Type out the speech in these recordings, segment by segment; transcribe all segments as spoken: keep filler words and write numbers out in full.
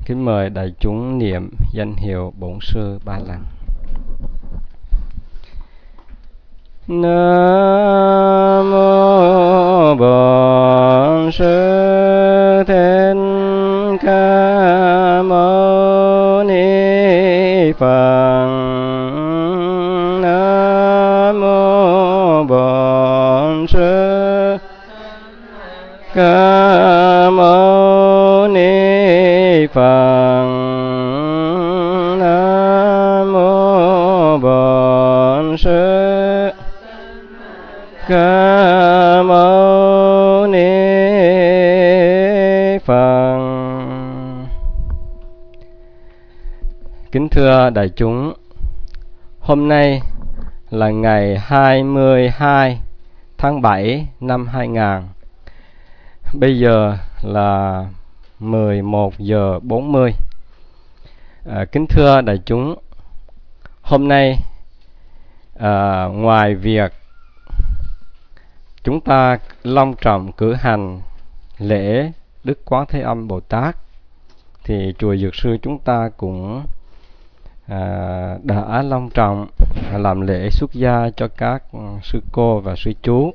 Kính mời đại chúng niệm danh hiệu Bổn Sư ba lần. Nam mô Bổn Sư Thích Ca Mâu Ni Phật. Nam mô Bổn Sư Ca Mâu Ni Phật. Nam mô Bổn Sư Ca Mâu Ni Phật. Kính thưa đại chúng, hôm nay là ngày hai mươi hai tháng bảy năm hai nghìn. Bây giờ là mười một giờ bốn mươi. À, kính thưa đại chúng, hôm nay à, ngoài việc chúng ta long trọng cử hành lễ Đức Quán Thế Âm Bồ Tát, thì chùa Dược Sư chúng ta cũng à, đã long trọng làm lễ xuất gia cho các sư cô và sư chú.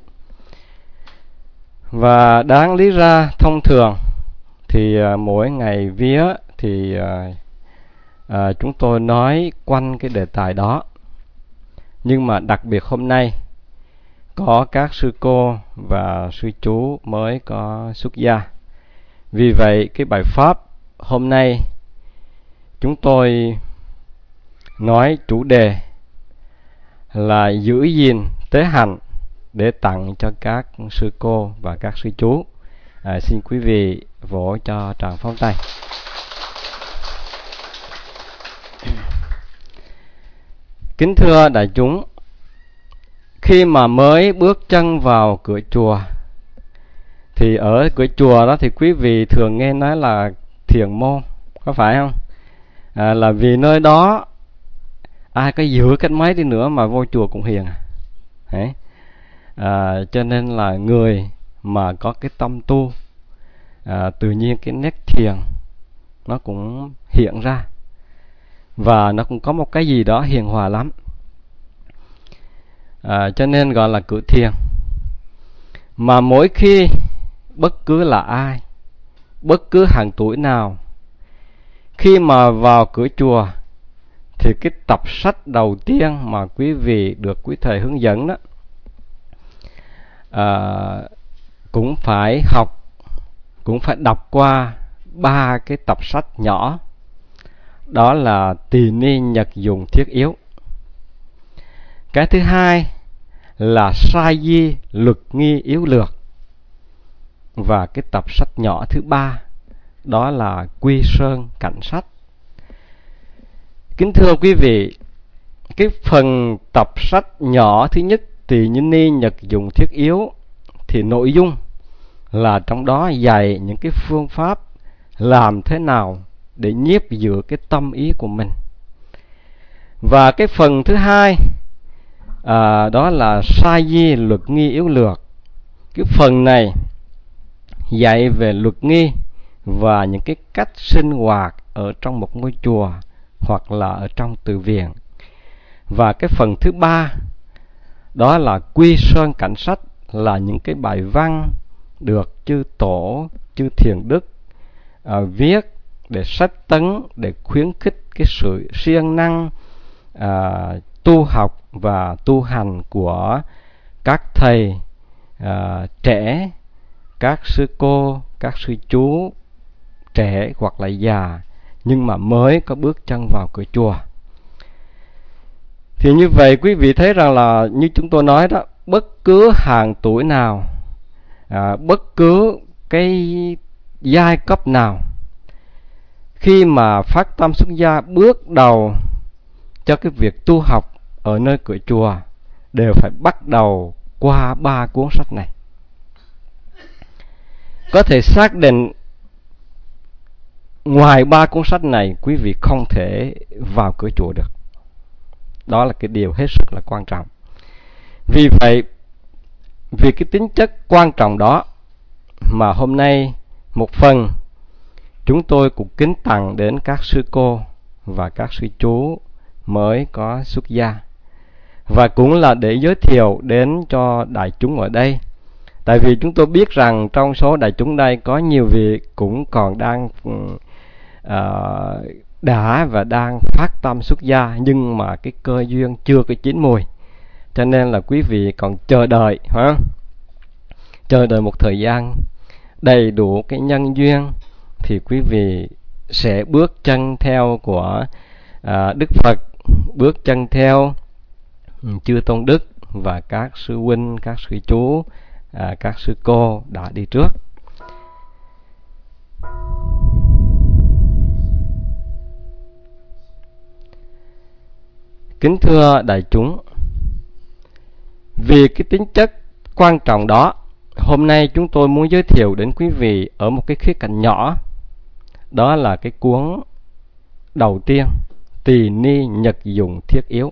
Và đáng lý ra thông thường thì à, mỗi ngày vía thì à, à, chúng tôi nói quanh cái đề tài đó. Nhưng mà đặc biệt hôm nay có các sư cô và sư chú mới có xuất gia. Vì vậy cái bài pháp hôm nay chúng tôi nói chủ đề là giữ gìn tế hạnh để tặng cho các sư cô và các sư chú. À, xin quý vị vỗ cho tràng pháo tay. Kính thưa đại chúng, khi mà mới bước chân vào cửa chùa, thì ở cửa chùa đó thì quý vị thường nghe nói là thiền môn, có phải không? À, là vì nơi đó ai có giữ cách mấy đi nữa mà vô chùa cũng hiền. Đấy. À, cho nên là người mà có cái tâm tu, à, tự nhiên cái nét thiền nó cũng hiện ra, và nó cũng có một cái gì đó hiền hòa lắm. À, cho nên gọi là cửa thiền. Mà mỗi khi bất cứ là ai, bất cứ hàng tuổi nào, khi mà vào cửa chùa thì cái tập sách đầu tiên mà quý vị được quý thầy hướng dẫn đó, à, cũng phải học, cũng phải đọc qua ba cái tập sách nhỏ. Đó là Tỳ Ni Nhật Dụng Thiết Yếu. Cái thứ hai là Sa Di Luật Nghi Yếu Lược. Và cái tập sách nhỏ thứ ba đó là Quy Sơn Cảnh Sách. Kính thưa quý vị, cái phần tập sách nhỏ thứ nhất, Tỳ Ni Nhật Dụng Thiết Yếu, thì nội dung là trong đó dạy những cái phương pháp làm thế nào để nhiếp giữ cái tâm ý của mình. Và cái phần thứ hai à, đó là Sa Di Luật Nghi Yếu Lược. Cái phần này dạy về luật nghi và những cái cách sinh hoạt ở trong một ngôi chùa hoặc là ở trong từ viện. Và cái phần thứ ba đó là Quy Sơn Cảnh Sách, là những cái bài văn được chư tổ, chư thiền đức à, viết để sách tấn, để khuyến khích cái sự siêng năng à, tu học và tu hành của các thầy à, trẻ, các sư cô, các sư chú trẻ hoặc là già, nhưng mà mới có bước chân vào cửa chùa. Thì như vậy quý vị thấy rằng là như chúng tôi nói đó, bất cứ hàng tuổi nào, à, bất cứ cái giai cấp nào, khi mà phát tâm xuất gia bước đầu cho cái việc tu học ở nơi cửa chùa, đều phải bắt đầu qua ba cuốn sách này. Có thể xác định ngoài ba cuốn sách này quý vị không thể vào cửa chùa được. Đó là cái điều hết sức là quan trọng. Vì vậy, vì cái tính chất quan trọng đó mà hôm nay một phần chúng tôi cũng kính tặng đến các sư cô và các sư chú mới có xuất gia, và cũng là để giới thiệu đến cho đại chúng ở đây. Tại vì chúng tôi biết rằng trong số đại chúng đây có nhiều vị cũng còn đang uh, đã và đang phát tâm xuất gia, nhưng mà cái cơ duyên chưa có chín mùi, cho nên là quý vị còn chờ đợi, hả? Chờ đợi một thời gian đầy đủ cái nhân duyên thì quý vị sẽ bước chân theo của à, Đức Phật, bước chân theo chư tôn đức và các sư huynh, các sư chú, à, các sư cô đã đi trước. Kính thưa đại chúng, vì cái tính chất quan trọng đó, hôm nay chúng tôi muốn giới thiệu đến quý vị ở một cái khía cạnh nhỏ. Đó là cái cuốn đầu tiên, Tỳ Ni Nhật Dụng Thiết Yếu.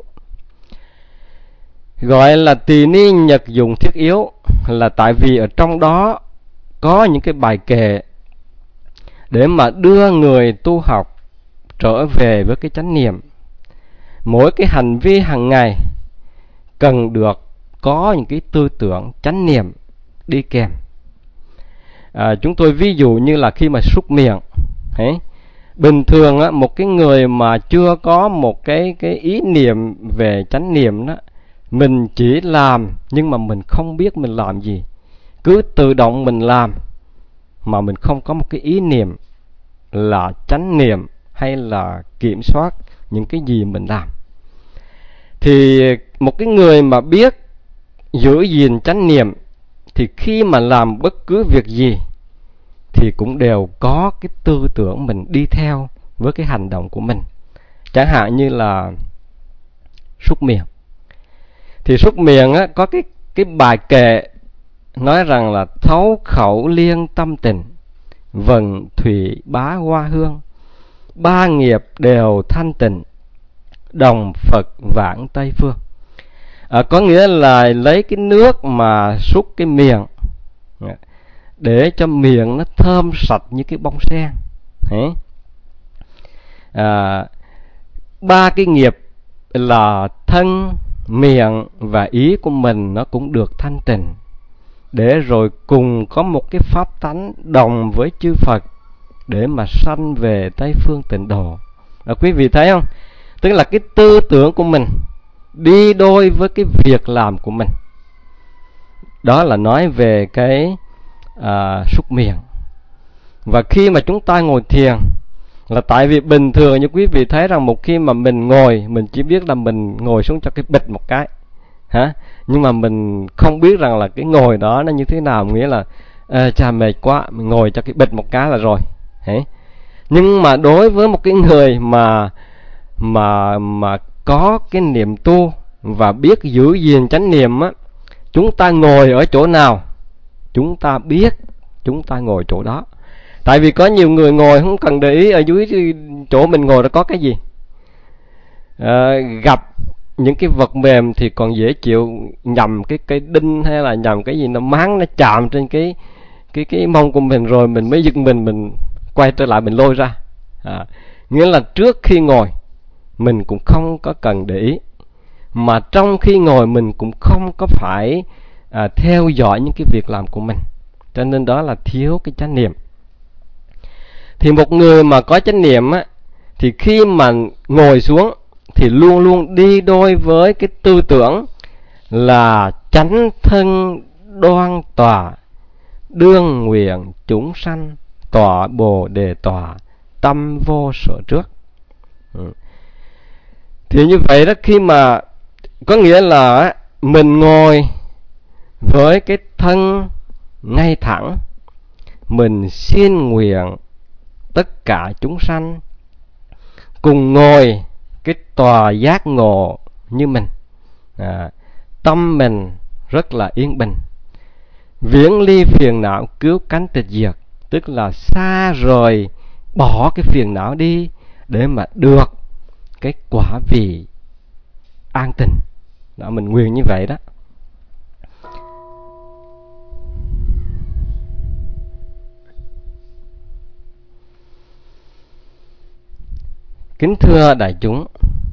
Gọi là Tỳ Ni Nhật Dụng Thiết Yếu là tại vì ở trong đó có những cái bài kệ để mà đưa người tu học trở về với cái chánh niệm. Mỗi cái hành vi hàng ngày cần được có những cái tư tưởng chánh niệm đi kèm. À, chúng tôi ví dụ như là khi mà súc miệng, ấy, bình thường á, một cái người mà chưa có một cái cái ý niệm về chánh niệm đó, mình chỉ làm nhưng mà mình không biết mình làm gì, cứ tự động mình làm mà mình không có một cái ý niệm là chánh niệm hay là kiểm soát những cái gì mình làm. Thì một cái người mà biết giữ gìn chánh niệm thì khi mà làm bất cứ việc gì thì cũng đều có cái tư tưởng mình đi theo với cái hành động của mình. Chẳng hạn như là súc miệng, thì súc miệng á, có cái, cái bài kệ nói rằng là thấu khẩu liên tâm tình, vần thủy bá hoa hương, ba nghiệp đều thanh tịnh, đồng Phật vãng Tây Phương. À, có nghĩa là lấy cái nước mà súc cái miệng để cho miệng nó thơm sạch như cái bông sen. À, ba cái nghiệp là thân, miệng và ý của mình nó cũng được thanh tịnh, để rồi cùng có một cái pháp tánh đồng với chư Phật để mà sanh về Tây Phương Tịnh Độ. À, quý vị thấy không? Tức là cái tư tưởng của mình đi đôi với cái việc làm của mình. Đó là nói về cái à, súc miệng. Và khi mà chúng ta ngồi thiền là tại vì bình thường như quý vị thấy rằng một khi mà mình ngồi, mình chỉ biết là mình ngồi xuống cho cái bịch một cái, hả? Nhưng mà mình không biết rằng là cái ngồi đó nó như thế nào, nghĩa là à, chà mệt quá, mình ngồi cho cái bịch một cái là rồi. Đấy. Nhưng mà đối với một cái người mà mà mà có cái niệm tu và biết giữ gìn chánh niệm á, chúng ta ngồi ở chỗ nào chúng ta biết chúng ta ngồi chỗ đó. Tại vì có nhiều người ngồi không cần để ý ở dưới chỗ mình ngồi đó có cái gì. À, gặp những cái vật mềm thì còn dễ chịu, nhầm cái cái đinh hay là nhầm cái gì nó máng, nó chạm trên cái cái cái mông của mình rồi mình mới giật mình mình quay trở lại mình lôi ra. À, nghĩa là trước khi ngồi mình cũng không có cần để ý, mà trong khi ngồi mình cũng không có phải à, theo dõi những cái việc làm của mình. Cho nên đó là thiếu cái chánh niệm. Thì một người mà có chánh niệm á, thì khi mà ngồi xuống thì luôn luôn đi đôi với cái tư tưởng là chánh thân đoan tòa, đương nguyện chúng sanh tọa bồ đề tòa, tâm vô sở trước. Ừ. Thì như vậy đó, khi mà có nghĩa là mình ngồi với cái thân ngay thẳng, mình xin nguyện tất cả chúng sanh cùng ngồi cái tòa giác ngộ như mình. À, tâm mình rất là yên bình, viễn ly phiền não cứu cánh tịch diệt, tức là xa rời bỏ cái phiền não đi để mà được cái quả vị an tình. Đó, mình nguyện như vậy đó. Kính thưa đại chúng,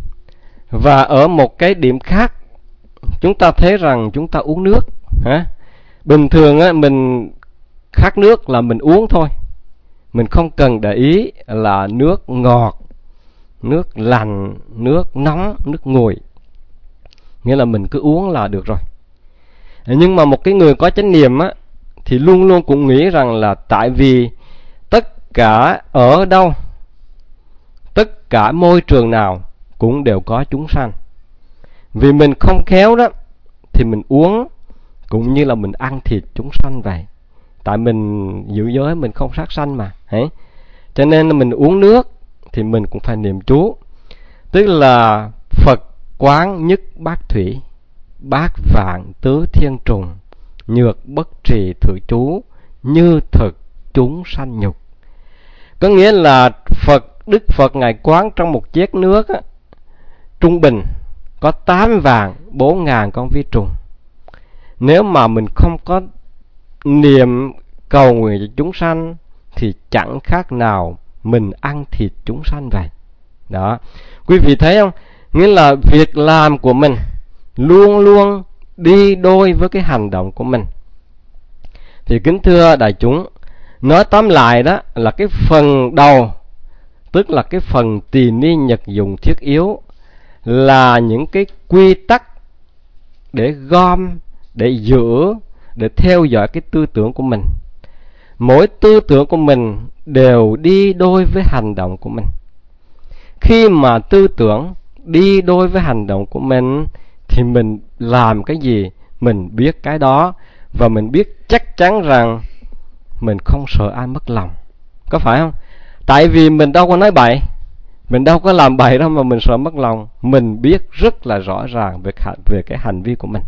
và ở một cái điểm khác, chúng ta thấy rằng chúng ta uống nước, hả? Bình thường á, mình khát nước là mình uống thôi, mình không cần để ý là nước ngọt, nước lạnh, nước nóng, nước nguội, nghĩa là mình cứ uống là được rồi. Nhưng mà một cái người có chánh niệm á, thì luôn luôn cũng nghĩ rằng là tại vì tất cả ở đâu, tất cả môi trường nào cũng đều có chúng sanh. Vì mình không khéo đó thì mình uống cũng như là mình ăn thịt chúng sanh vậy. Tại mình giữ giới, mình không sát sanh mà. Đấy. Cho nên là mình uống nước thì mình cũng phải niệm chú. Tức là Phật quán nhất bát thủy, bát vạn tứ thiên trùng, nhược bất trì thử chú, như thực chúng sanh nhục. Có nghĩa là Phật, Đức Phật Ngài quán trong một chén nước á, trung bình có tám vạn bốn ngàn con vi trùng. Nếu mà mình không có niệm cầu nguyện cho chúng sanh thì chẳng khác nào mình ăn thịt chúng sanh vậy. Đó, quý vị thấy không? Nghĩa là việc làm của mình luôn luôn đi đôi với cái hành động của mình. Thì kính thưa đại chúng, nói tóm lại đó là cái phần đầu, tức là cái phần tỳ ni nhật dụng thiết yếu, là những cái quy tắc để gom, để giữ, để theo dõi cái tư tưởng của mình. Mỗi tư tưởng của mình đều đi đôi với hành động của mình. Khi mà tư tưởng đi đôi với hành động của mình thì mình làm cái gì mình biết cái đó, và mình biết chắc chắn rằng mình không sợ ai mất lòng. Có phải không? Tại vì mình đâu có nói bậy, mình đâu có làm bậy đâu mà mình sợ mất lòng. Mình biết rất là rõ ràng về, về cái hành vi của mình.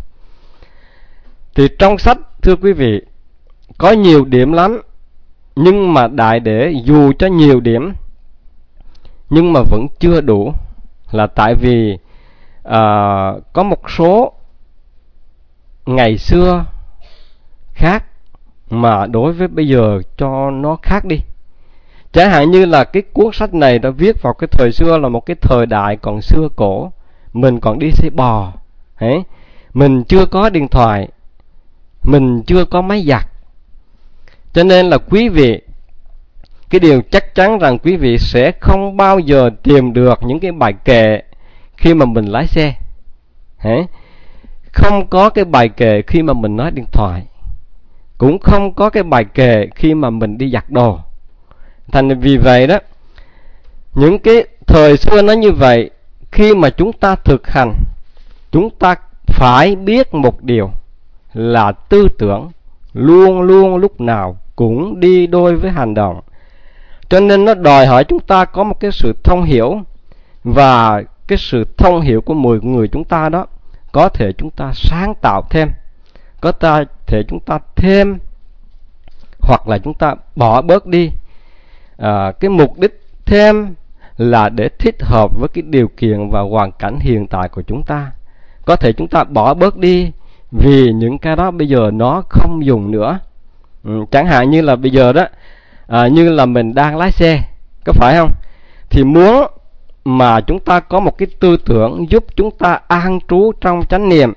Thì trong sách, thưa quý vị, có nhiều điểm lắm, nhưng mà đại để dù cho nhiều điểm nhưng mà vẫn chưa đủ, là tại vì à, có một số ngày xưa khác mà đối với bây giờ cho nó khác đi. Chẳng hạn như là cái cuốn sách này đã viết vào cái thời xưa, là một cái thời đại còn xưa cổ, mình còn đi xe bò, ấy, mình chưa có điện thoại, mình chưa có máy giặt. Cho nên là quý vị, cái điều chắc chắn rằng quý vị sẽ không bao giờ tìm được những cái bài kệ khi mà mình lái xe, ấy, không có cái bài kệ khi mà mình nói điện thoại, cũng không có cái bài kệ khi mà mình đi giặt đồ. Thành vì vậy đó, những cái thời xưa nó như vậy, khi mà chúng ta thực hành, chúng ta phải biết một điều là tư tưởng luôn luôn lúc nào cũng đi đôi với hành động. Cho nên nó đòi hỏi chúng ta có một cái sự thông hiểu, và cái sự thông hiểu của mỗi người chúng ta đó có thể chúng ta sáng tạo thêm, có thể chúng ta thêm, hoặc là chúng ta bỏ bớt đi. À, cái mục đích thêm là để thích hợp với cái điều kiện và hoàn cảnh hiện tại của chúng ta. Có thể chúng ta bỏ bớt đi vì những cái đó bây giờ nó không dùng nữa. Ừ, chẳng hạn như là bây giờ đó, à, như là mình đang lái xe, có phải không? Thì muốn mà chúng ta có một cái tư tưởng giúp chúng ta an trú trong chánh niệm,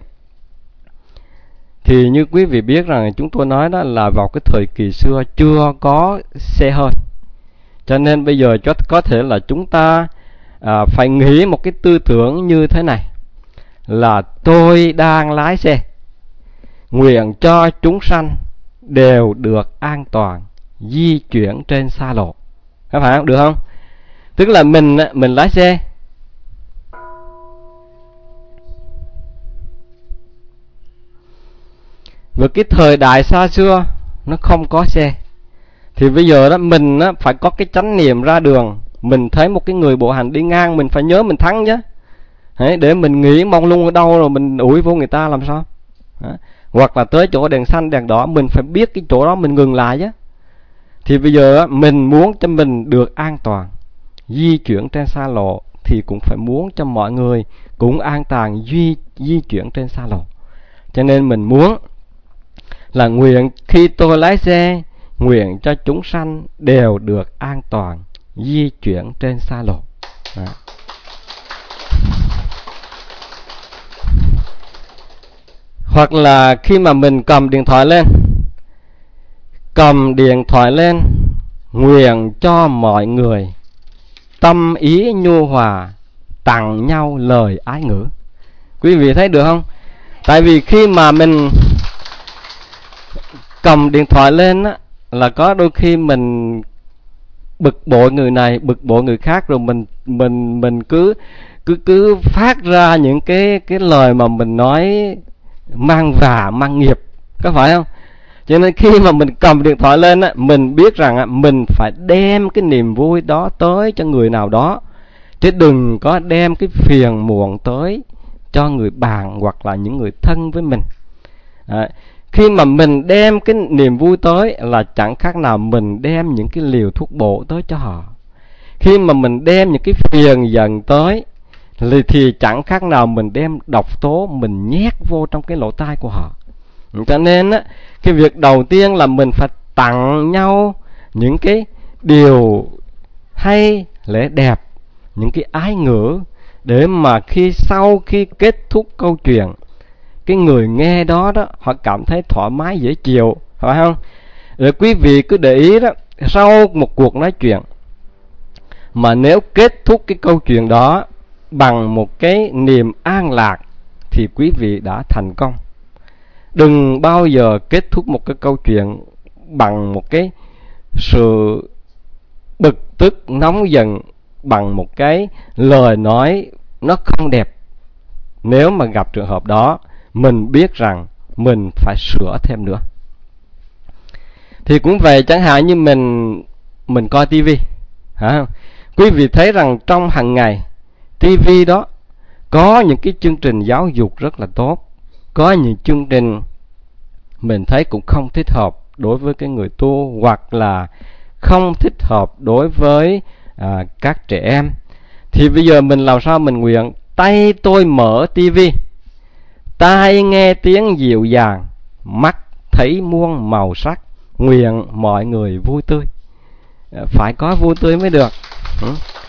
thì như quý vị biết rằng chúng tôi nói đó là vào cái thời kỳ xưa chưa có xe hơi. Cho nên bây giờ có thể là chúng ta à, phải nghĩ một cái tư tưởng như thế này, là tôi đang lái xe, nguyện cho chúng sanh đều được an toàn di chuyển trên xa lộ. Có phải không? Được không? Tức là mình mình lái xe, với cái thời đại xa xưa nó không có xe, thì bây giờ đó mình á, phải có cái chánh niệm ra đường. Mình thấy một cái người bộ hành đi ngang, mình phải nhớ mình thắng chứ. Đấy, để mình nghĩ mong lung ở đâu rồi mình ủi vô người ta làm sao. Đó. Hoặc là tới chỗ đèn xanh đèn đỏ, mình phải biết cái chỗ đó mình ngừng lại chứ. Thì bây giờ á, mình muốn cho mình được an toàn di chuyển trên xa lộ, thì cũng phải muốn cho mọi người cũng an toàn di, di chuyển trên xa lộ. Cho nên mình muốn là nguyện khi tôi lái xe, nguyện cho chúng sanh đều được an toàn di chuyển trên xa lộ. À. Hoặc là khi mà mình cầm điện thoại lên, cầm điện thoại lên nguyện cho mọi người tâm ý nhu hòa, tặng nhau lời ái ngữ. Quý vị thấy được không? Tại vì khi mà mình cầm điện thoại lên á, là có đôi khi mình bực bội người này, bực bội người khác, rồi mình mình mình cứ cứ cứ phát ra những cái cái lời mà mình nói mang vạ, mang nghiệp, có phải không? Cho nên khi mà mình cầm điện thoại lên á, mình biết rằng á, mình phải đem cái niềm vui đó tới cho người nào đó, chứ đừng có đem cái phiền muộn tới cho người bạn hoặc là những người thân với mình. Đấy. Khi mà mình đem cái niềm vui tới là chẳng khác nào mình đem những cái liều thuốc bổ tới cho họ. Khi mà mình đem những cái phiền giận tới thì chẳng khác nào mình đem độc tố mình nhét vô trong cái lỗ tai của họ. Cho nên á, cái việc đầu tiên là mình phải tặng nhau những cái điều hay, lẽ đẹp, những cái ái ngữ, để mà khi sau khi kết thúc câu chuyện, cái người nghe đó đó họ cảm thấy thoải mái dễ chịu, phải không? Rồi quý vị cứ để ý đó, sau một cuộc nói chuyện mà nếu kết thúc cái câu chuyện đó bằng một cái niềm an lạc thì quý vị đã thành công. Đừng bao giờ kết thúc một cái câu chuyện bằng một cái sự bực tức, nóng giận, bằng một cái lời nói nó không đẹp. Nếu mà gặp trường hợp đó, mình biết rằng mình phải sửa thêm nữa. Thì cũng vậy, chẳng hạn như mình mình coi tivi, hả? Quý vị thấy rằng trong hàng ngày tivi đó có những cái chương trình giáo dục rất là tốt, có những chương trình mình thấy cũng không thích hợp đối với cái người tu, hoặc là không thích hợp đối với à, các trẻ em. Thì bây giờ mình làm sao mình nguyện tay tôi mở tivi, tai nghe tiếng dịu dàng, mắt thấy muôn màu sắc, nguyện mọi người vui tươi. Phải có vui tươi mới được. Ừ.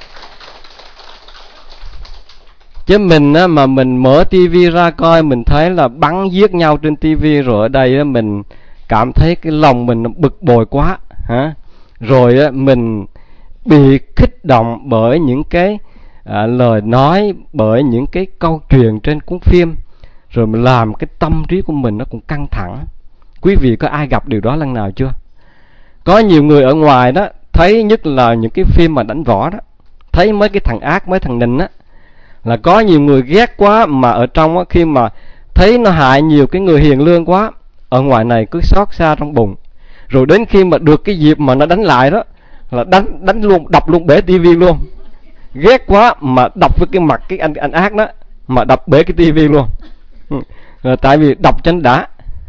Chứ mình á, mà mình mở tivi ra coi, mình thấy là bắn giết nhau trên tivi, rồi ở đây á, mình cảm thấy cái lòng mình bực bội quá, hả? Rồi á, mình bị kích động bởi những cái à, lời nói, bởi những cái câu chuyện trên cuốn phim, rồi mình làm cái tâm trí của mình nó cũng căng thẳng. Quý vị có ai gặp điều đó lần nào chưa? Có nhiều người ở ngoài đó, thấy nhất là những cái phim mà đánh võ đó, thấy mấy cái thằng ác, mấy thằng nịnh á, là có nhiều người ghét quá, mà ở trong á, khi mà thấy nó hại nhiều cái người hiền lương quá, ở ngoài này cứ xót xa trong bụng. Rồi đến khi mà được cái dịp mà nó đánh lại đó, là đánh đánh luôn, đập luôn, bể tivi luôn. Ghét quá mà đập với cái mặt cái anh anh ác đó, mà đập bể cái tivi luôn. Là tại vì đập chân đã.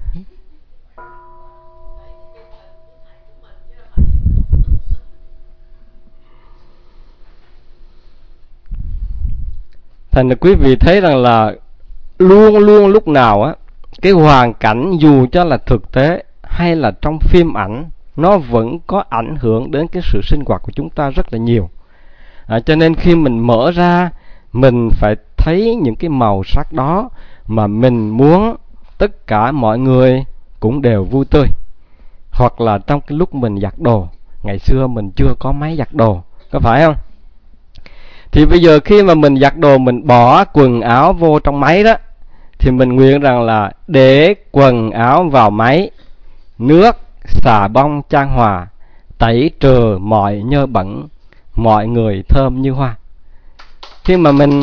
Thành ra quý vị thấy rằng là luôn luôn lúc nào á, cái hoàn cảnh dù cho là thực tế hay là trong phim ảnh, nó vẫn có ảnh hưởng đến cái sự sinh hoạt của chúng ta rất là nhiều. À, cho nên khi mình mở ra, mình phải thấy những cái màu sắc đó, mà mình muốn tất cả mọi người cũng đều vui tươi. Hoặc là trong cái lúc mình giặt đồ, ngày xưa mình chưa có máy giặt đồ, có phải không? Thì bây giờ khi mà mình giặt đồ, mình bỏ quần áo vô trong máy đó, thì mình nguyện rằng là để quần áo vào máy, nước xà bông chan hòa, tẩy trừ mọi nhơ bẩn, mọi người thơm như hoa. Khi mà mình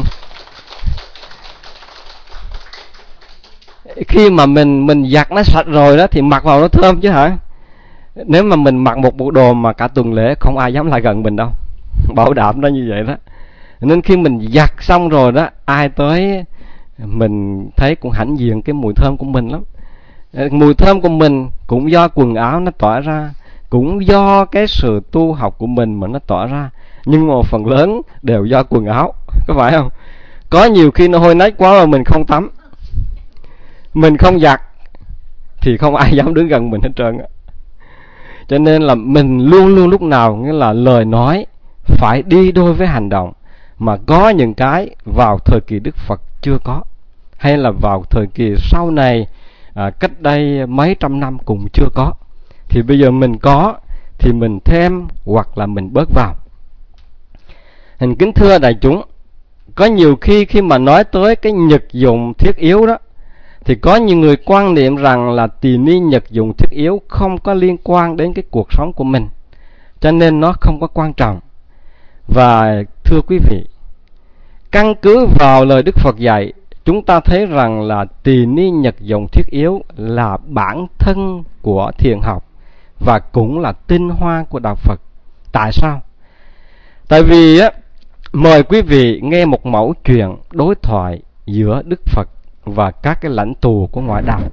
khi mà mình mình giặt nó sạch rồi đó, thì mặc vào nó thơm chứ hả? Nếu mà mình mặc một bộ đồ mà cả tuần lễ không ai dám lại gần mình đâu, bảo đảm nó như vậy đó. Nên khi mình giặt xong rồi đó, ai tới mình thấy cũng hãnh diện cái mùi thơm của mình lắm. Mùi thơm của mình cũng do quần áo nó tỏa ra, cũng do cái sự tu học của mình mà nó tỏa ra, nhưng mà phần lớn đều do quần áo, có phải không? Có nhiều khi nó hôi nách quá mà mình không tắm, mình không giặt, thì không ai dám đứng gần mình hết trơn á. Cho nên là mình luôn luôn lúc nào nghĩa là lời nói phải đi đôi với hành động. mà có những cái vào thời kỳ Đức Phật chưa có, hay là vào thời kỳ sau này, à, cách đây mấy trăm năm cũng chưa có. Thì bây giờ mình có thì mình thêm hoặc là mình bớt vào. Hình kính thưa đại chúng, có nhiều khi khi mà nói tới cái nhật dụng thiết yếu đó, thì có nhiều người quan niệm rằng là tỳ ni nhật dụng thiết yếu không có liên quan đến cái cuộc sống của mình, cho nên nó không có quan trọng. Và thưa quý vị, căn cứ vào lời Đức Phật dạy, chúng ta thấy rằng là tỳ ni nhật dụng thiết yếu là bản thân của thiền học và cũng là tinh hoa của đạo Phật. Tại sao? Tại vì á, mời quý vị nghe một mẫu chuyện đối thoại giữa Đức Phật và các cái lãnh tụ của ngoại đạo.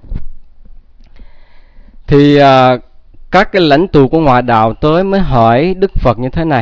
Thì à, các cái lãnh tụ của ngoại đạo tới mới hỏi Đức Phật như thế này: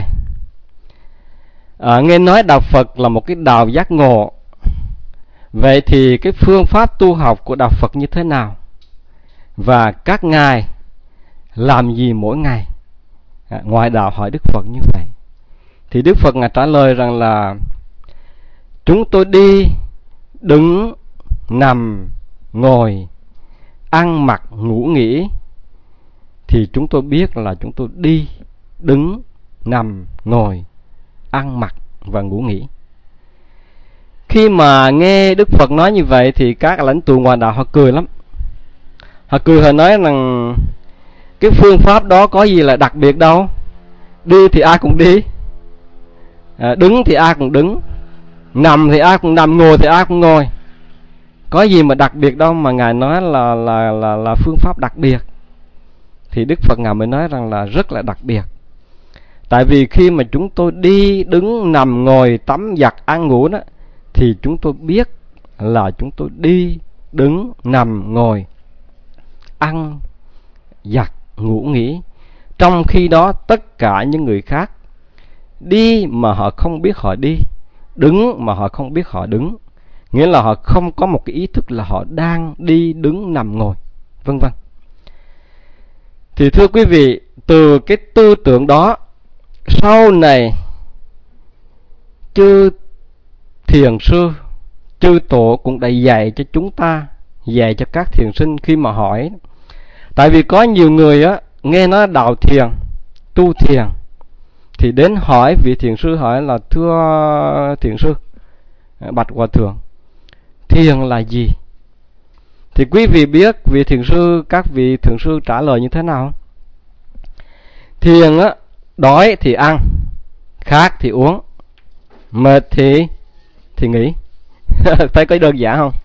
à, nghe nói đạo Phật là một cái đạo giác ngộ, vậy thì cái phương pháp tu học của đạo Phật như thế nào? Và các ngài làm gì mỗi ngày? À, ngoại đạo hỏi Đức Phật như vậy. Thì Đức Phật ngài trả lời rằng là chúng tôi đi, đứng, nằm, ngồi, ăn mặc, ngủ nghỉ. Thì chúng tôi biết là chúng tôi đi, đứng, nằm, ngồi, ăn mặc và ngủ nghỉ. Khi mà nghe Đức Phật nói như vậy thì các lãnh tụ ngoại đạo họ cười lắm. Họ cười, họ nói rằng cái phương pháp đó có gì là đặc biệt đâu. Đi thì ai cũng đi, à, đứng thì ai cũng đứng, nằm thì ai cũng nằm, ngồi thì ai cũng ngồi. Có gì mà đặc biệt đâu mà ngài nói là là là là phương pháp đặc biệt. Thì Đức Phật ngài mới nói rằng là rất là đặc biệt. Tại vì khi mà chúng tôi đi, đứng, nằm, ngồi, tắm, giặt, ăn, ngủ đó, thì chúng tôi biết là chúng tôi đi, đứng, nằm, ngồi, ăn, giặt, ngủ nghỉ. Trong khi đó tất cả những người khác đi mà họ không biết họ đi, đứng mà họ không biết họ đứng, nghĩa là họ không có một cái ý thức là họ đang đi, đứng, nằm, ngồi, vân vân. Thì thưa quý vị, từ cái tư tưởng đó, sau này chư thiền sư, chư tổ cũng đã dạy cho chúng ta, dạy cho các thiền sinh khi mà hỏi. Tại vì có nhiều người á, nghe nói đạo thiền, tu thiền, thì đến hỏi vị thiền sư, hỏi là thưa thiền sư, bạch hòa thượng, thiền là gì? Thì quý vị biết vị thiền sư, các vị thiền sư trả lời như thế nào? Thiền á, đói thì ăn, khát thì uống, mệt thì thì nghỉ. Thấy có đơn giản không?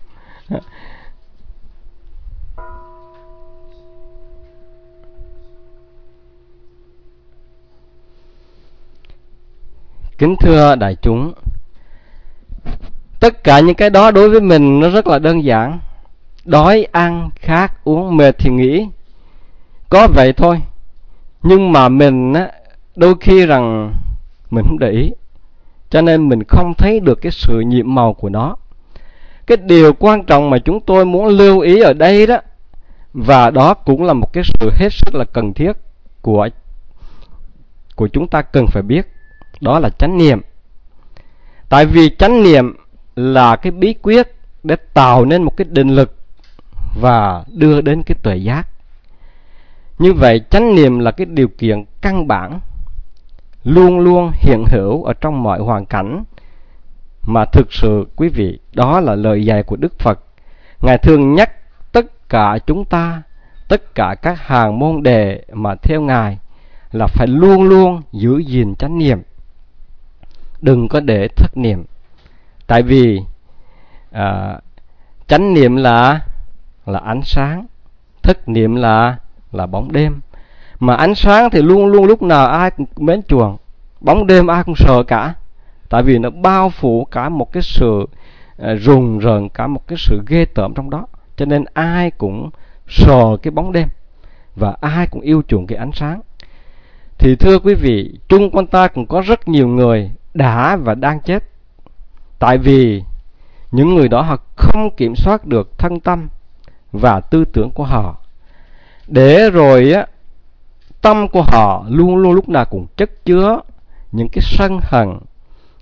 Kính thưa đại chúng, tất cả những cái đó đối với mình nó rất là đơn giản. Đói, ăn, khát, uống, mệt thì nghỉ. Có vậy thôi. Nhưng mà mình á, đôi khi rằng mình không để ý, cho nên mình không thấy được cái sự nhiệm màu của nó. Cái điều quan trọng mà chúng tôi muốn lưu ý ở đây đó, và đó cũng là một cái sự hết sức là cần thiết của của chúng ta cần phải biết, đó là chánh niệm. Tại vì chánh niệm là cái bí quyết để tạo nên một cái định lực và đưa đến cái tuệ giác. Như vậy chánh niệm là cái điều kiện căn bản, luôn luôn hiện hữu ở trong mọi hoàn cảnh. Mà thực sự quý vị, đó là lời dạy của Đức Phật. Ngài thường nhắc tất cả chúng ta, tất cả các hàng môn đệ mà theo Ngài là phải luôn luôn giữ gìn chánh niệm, đừng có để thất niệm. Tại vì à, chánh niệm là là ánh sáng, thất niệm là là bóng đêm. Mà ánh sáng thì luôn luôn lúc nào ai cũng mến chuộng, bóng đêm ai cũng sợ cả. Tại vì nó bao phủ cả một cái sự uh, rùng rợn, cả một cái sự ghê tởm trong đó. Cho nên ai cũng sợ cái bóng đêm và ai cũng yêu chuộng cái ánh sáng. Thì thưa quý vị, chung quanh ta cũng có rất nhiều người đã và đang chết. Tại vì những người đó họ không kiểm soát được thân tâm và tư tưởng của họ. Để rồi á, tâm của họ luôn luôn lúc nào cũng chất chứa những cái sân hận,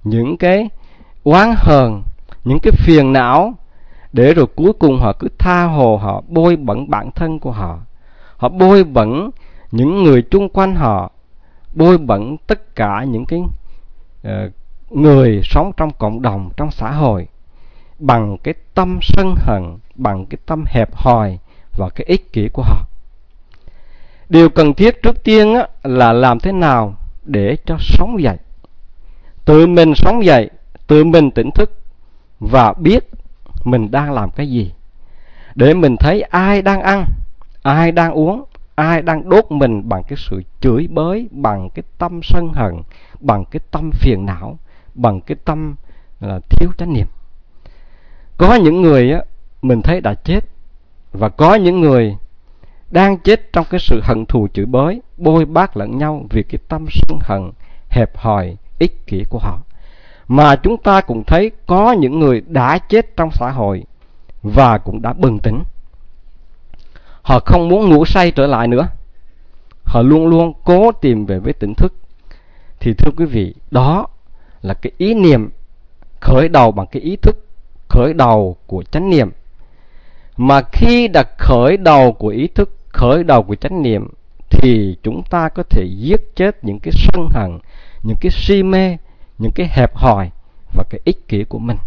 những cái oán hờn, những cái phiền não, để rồi cuối cùng họ cứ tha hồ họ bôi bẩn bản thân của họ. Họ bôi bẩn những người chung quanh họ, bôi bẩn tất cả những cái uh, người sống trong cộng đồng, trong xã hội, bằng cái tâm sân hận, bằng cái tâm hẹp hòi và cái ích kỷ của họ. Điều cần thiết trước tiên á, là làm thế nào để cho sống dậy. Tự mình sống dậy, tự mình tỉnh thức và biết mình đang làm cái gì. Để mình thấy ai đang ăn, ai đang uống, ai đang đốt mình bằng cái sự chửi bới, bằng cái tâm sân hận, bằng cái tâm phiền não, bằng cái tâm là thiếu chánh niệm. Có những người á, mình thấy đã chết, và có những người đang chết trong cái sự hận thù chửi bới, bôi bác lẫn nhau vì cái tâm sân hận, hẹp hòi, ích kỷ của họ. Mà chúng ta cũng thấy có những người đã chết trong xã hội và cũng đã bừng tỉnh. Họ không muốn ngủ say trở lại nữa, họ luôn luôn cố tìm về với tỉnh thức. Thì thưa quý vị, đó là cái ý niệm khởi đầu bằng cái ý thức, khởi đầu của chánh niệm. Mà khi đặt khởi đầu của ý thức, khởi đầu của chánh niệm, thì chúng ta có thể giết chết những cái sân hận, những cái si mê, những cái hẹp hòi và cái ích kỷ của mình.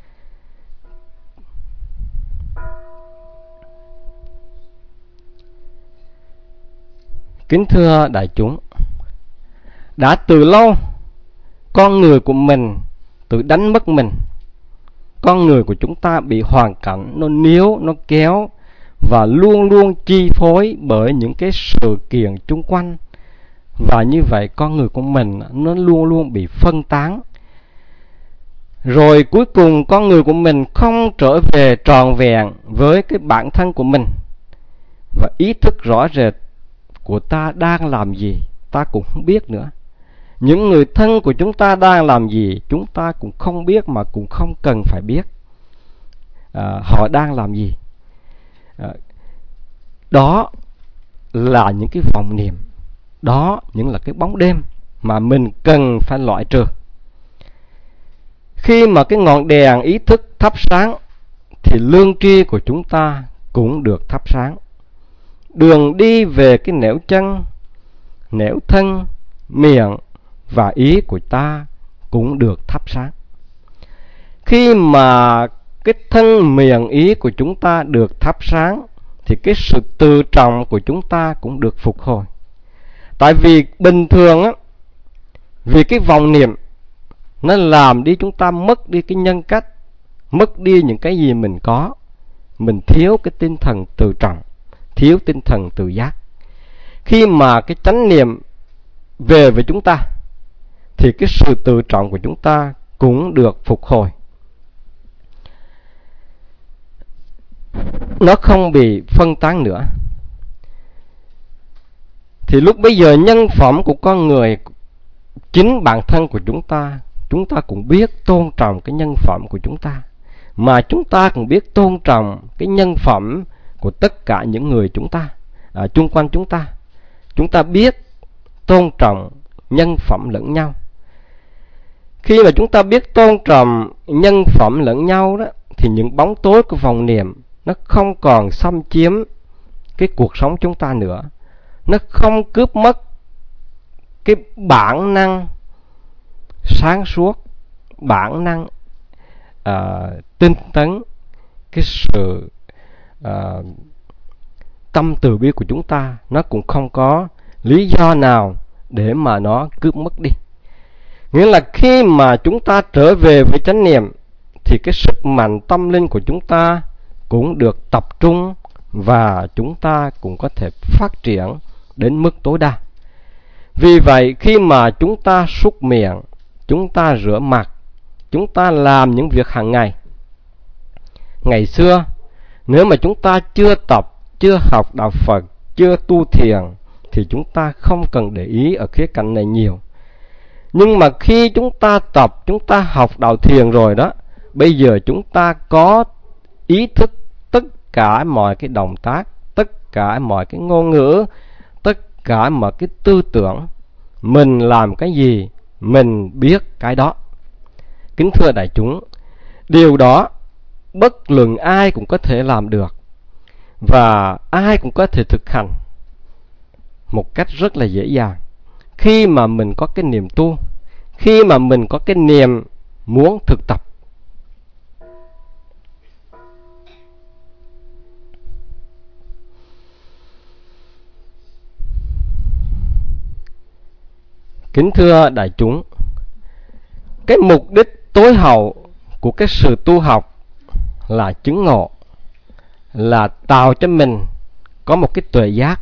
Kính thưa đại chúng, đã từ lâu con người của mình tự đánh mất mình. Con người của chúng ta bị hoàn cảnh nó níu, nó kéo và luôn luôn chi phối bởi những cái sự kiện chung quanh. Và như vậy con người của mình nó luôn luôn bị phân tán. Rồi cuối cùng con người của mình không trở về trọn vẹn với cái bản thân của mình. Và ý thức rõ rệt của ta đang làm gì ta cũng không biết nữa. Những người thân của chúng ta đang làm gì chúng ta cũng không biết, mà cũng không cần phải biết à, họ đang làm gì. à, Đó là những cái vọng niệm, đó những là cái bóng đêm mà mình cần phải loại trừ. Khi mà cái ngọn đèn ý thức thắp sáng thì lương tri của chúng ta cũng được thắp sáng. Đường đi về cái nẻo chân, nẻo thân, miệng và ý của ta cũng được thắp sáng. Khi mà cái thân, miệng, ý của chúng ta được thắp sáng thì cái sự tự trọng của chúng ta cũng được phục hồi. Tại vì bình thường á, vì cái vọng niệm nó làm đi chúng ta mất đi cái nhân cách, mất đi những cái gì mình có. Mình thiếu cái tinh thần tự trọng, thiếu tinh thần tự giác. Khi mà cái chánh niệm về với chúng ta thì cái sự tự trọng của chúng ta cũng được phục hồi. Nó không bị phân tán nữa. Thì lúc bây giờ nhân phẩm của con người, chính bản thân của chúng ta, chúng ta cũng biết tôn trọng cái nhân phẩm của chúng ta. Mà chúng ta cũng biết tôn trọng cái nhân phẩm của tất cả những người chúng ta, à, chung quanh chúng ta. Chúng ta biết tôn trọng nhân phẩm lẫn nhau. Khi mà chúng ta biết tôn trọng nhân phẩm lẫn nhau đó, thì những bóng tối của vọng niệm nó không còn xâm chiếm cái cuộc sống chúng ta nữa. Nó không cướp mất cái bản năng sáng suốt, bản năng uh, tinh tấn, cái sự uh, tâm từ bi của chúng ta. Nó cũng không có lý do nào để mà nó cướp mất đi. Nghĩa là khi mà chúng ta trở về với chánh niệm thì cái sức mạnh tâm linh của chúng ta cũng được tập trung và chúng ta cũng có thể phát triển đến mức tối đa. Vì vậy khi mà chúng ta súc miệng, chúng ta rửa mặt, chúng ta làm những việc hàng ngày. Ngày xưa nếu mà chúng ta chưa tập, chưa học đạo Phật, chưa tu thiền thì chúng ta không cần để ý ở khía cạnh này nhiều. Nhưng mà khi chúng ta tập, chúng ta học đạo thiền rồi đó, bây giờ chúng ta có ý thức tất cả mọi cái động tác, tất cả mọi cái ngôn ngữ, tất cả mọi cái tư tưởng. Mình làm cái gì, mình biết cái đó. Kính thưa đại chúng, điều đó bất luận ai cũng có thể làm được, và ai cũng có thể thực hành một cách rất là dễ dàng. Khi mà mình có cái niềm tu, khi mà mình có cái niềm muốn thực tập. Kính thưa đại chúng, cái mục đích tối hậu của cái sự tu học là chứng ngộ, là tạo cho mình có một cái tuệ giác.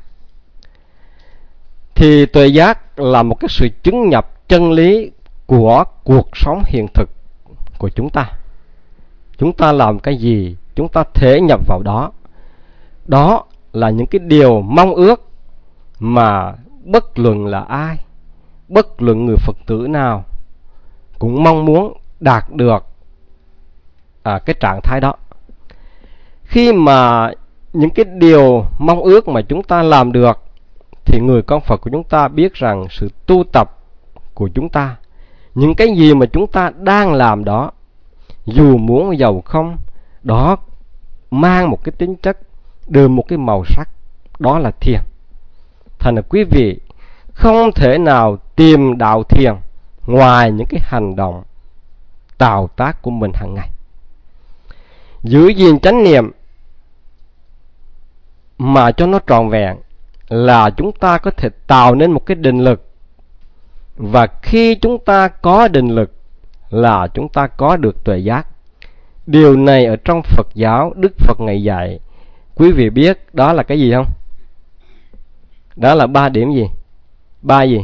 Thì tuệ giác là một cái sự chứng nhập chân lý của cuộc sống hiện thực của chúng ta. Chúng ta làm cái gì, chúng ta thể nhập vào đó. Đó là những cái điều mong ước mà bất luận là ai, bất luận người Phật tử nào cũng mong muốn đạt được à, cái trạng thái đó. Khi mà những cái điều mong ước mà chúng ta làm được, thì người con Phật của chúng ta biết rằng sự tu tập của chúng ta, những cái gì mà chúng ta đang làm đó, dù muốn giàu không, đó mang một cái tính chất, đưa một cái màu sắc, đó là thiền. Thành là quý vị không thể nào tìm đạo thiền ngoài những cái hành động tạo tác của mình hàng ngày. Giữ gìn chánh niệm mà cho nó trọn vẹn là chúng ta có thể tạo nên một cái định lực. Và khi chúng ta có định lực là chúng ta có được tuệ giác. Điều này ở trong Phật giáo, Đức Phật Ngài dạy, quý vị biết đó là cái gì không? Đó là ba điểm gì? Ba gì?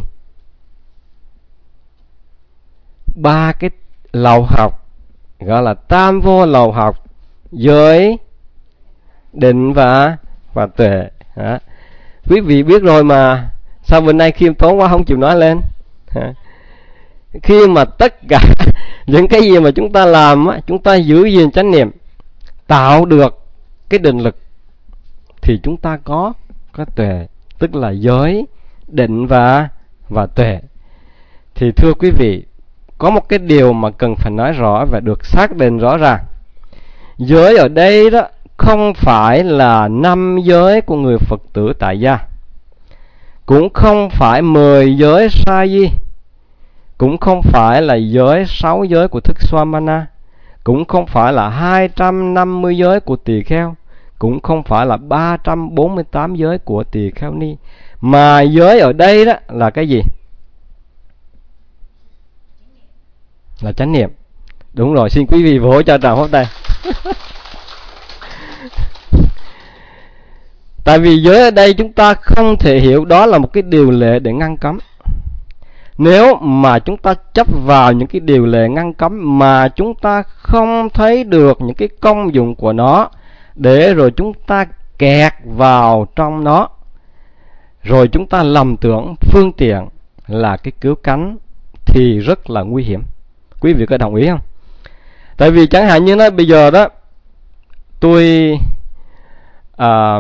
Ba cái lầu học, gọi là tam vô lầu học: giới, định và và tuệ. Đó. Quý vị biết rồi mà, sao bên nay khiêm tốn quá không chịu nói lên? Đó. Khi mà tất cả những cái gì mà chúng ta làm, chúng ta giữ gìn chánh niệm, tạo được cái định lực, thì chúng ta có có tuệ, tức là giới, định và và tuệ. Thì thưa quý vị, có một cái điều mà cần phải nói rõ và được xác định rõ ràng. Giới ở đây đó không phải là năm giới của người Phật tử tại gia, cũng không phải mười giới sa di, cũng không phải là giới sáu giới của Thích Swamana, cũng không phải là hai trăm năm mươi giới của tỳ kheo, cũng không phải là ba trăm bốn mươi tám giới của tỳ kheo ni. Mà giới ở đây đó là cái gì? Là chánh niệm. Đúng rồi, xin quý vị vỗ cho tràng pháo tay. Tại vì giới ở đây chúng ta không thể hiểu đó là một cái điều lệ để ngăn cấm. Nếu mà chúng ta chấp vào những cái điều lệ ngăn cấm mà chúng ta không thấy được những cái công dụng của nó, để rồi chúng ta kẹt vào trong nó, rồi chúng ta lầm tưởng phương tiện là cái cứu cánh, thì rất là nguy hiểm. Quý vị có đồng ý không? Tại vì chẳng hạn như nói bây giờ đó, tôi à,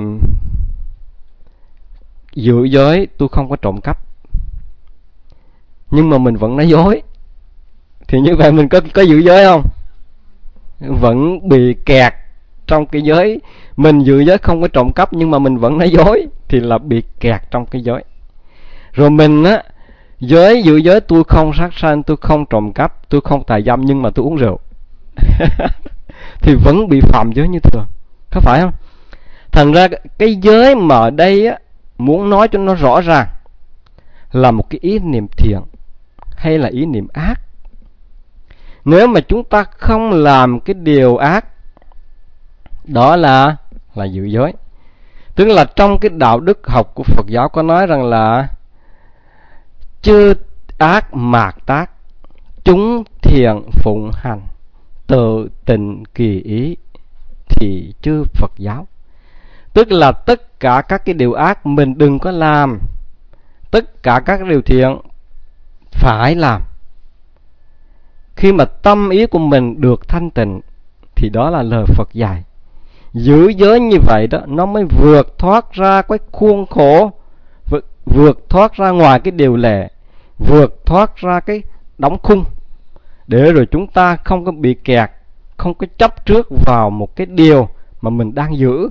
giữ giới, tôi không có trộm cắp, nhưng mà mình vẫn nói dối, thì như vậy mình có có giữ giới không? Vẫn bị kẹt trong cái giới. Mình giữ giới không có trộm cắp, nhưng mà mình vẫn nói dối, thì là bị kẹt trong cái giới. Rồi mình á, giới giữ giới, tôi không sát sanh, tôi không trộm cắp, tôi không tà dâm, nhưng mà tôi uống rượu thì vẫn bị phạm giới như thường, có phải không? Thành ra cái giới mà ở đây á, muốn nói cho nó rõ ràng là một cái ý niệm thiện hay là ý niệm ác. Nếu mà chúng ta không làm cái điều ác, đó là là giữ giới. Tức là trong cái đạo đức học của Phật giáo có nói rằng là chư ác mạt tác, chúng thiện phụng hành, tự tịnh kỳ ý, thì chư Phật giáo. Tức là tất cả các cái điều ác mình đừng có làm, tất cả các điều thiện phải làm. Khi mà tâm ý của mình được thanh tịnh, thì đó là lời Phật dạy. Giữ giới như vậy đó, nó mới vượt thoát ra cái khuôn khổ, vượt, vượt thoát ra ngoài cái điều lệ, vượt thoát ra cái đóng khung, để rồi chúng ta không có bị kẹt, không có chấp trước vào một cái điều mà mình đang giữ.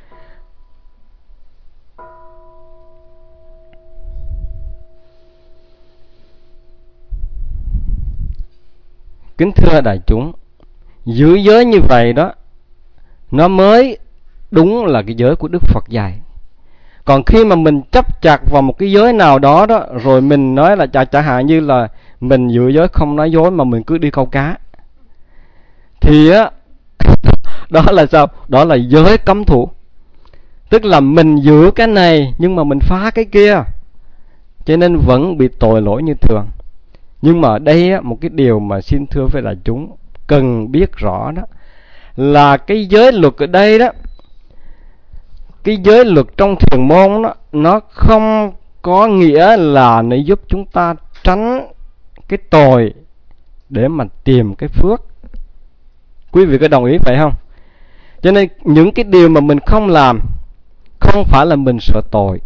Kính thưa đại chúng, giữ giới như vậy đó, nó mới đúng là cái giới của Đức Phật dạy. Còn khi mà mình chấp chặt vào một cái giới nào đó đó, rồi mình nói là chả, chẳng hạn như là mình giữ giới không nói dối mà mình cứ đi câu cá, thì á đó là sao? Đó là giới cấm thủ. Tức là mình giữ cái này nhưng mà mình phá cái kia, cho nên vẫn bị tội lỗi như thường. Nhưng mà ở đây á, một cái điều mà xin thưa với đại chúng cần biết rõ đó là cái giới luật ở đây đó, cái giới luật trong thiền môn đó, nó không có nghĩa là nó giúp chúng ta tránh cái tội để mà tìm cái phước. Quý vị có đồng ý vậy không? Cho nên những cái điều mà mình không làm không phải là mình sợ tội,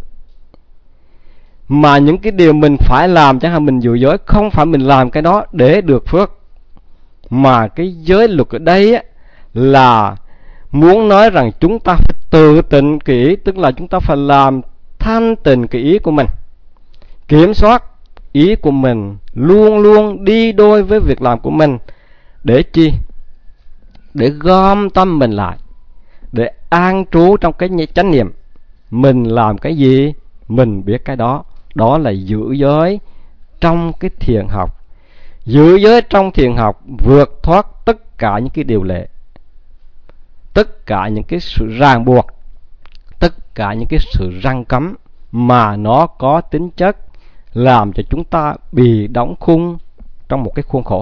mà những cái điều mình phải làm, chẳng hạn mình giữ giới, không phải mình làm cái đó để được phước, mà cái giới luật ở đây á, là muốn nói rằng chúng ta phải tự tịnh cái ý, tức là chúng ta phải làm thanh tịnh cái ý của mình, kiểm soát ý của mình luôn luôn đi đôi với việc làm của mình. Để chi? Để gom tâm mình lại, để an trú trong cái chánh niệm. Mình làm cái gì mình biết cái đó. Đó là giữ giới trong cái thiền học. Giữ giới trong thiền học vượt thoát tất cả những cái điều lệ, tất cả những cái sự ràng buộc, tất cả những cái sự răng cấm mà nó có tính chất làm cho chúng ta bị đóng khung trong một cái khuôn khổ.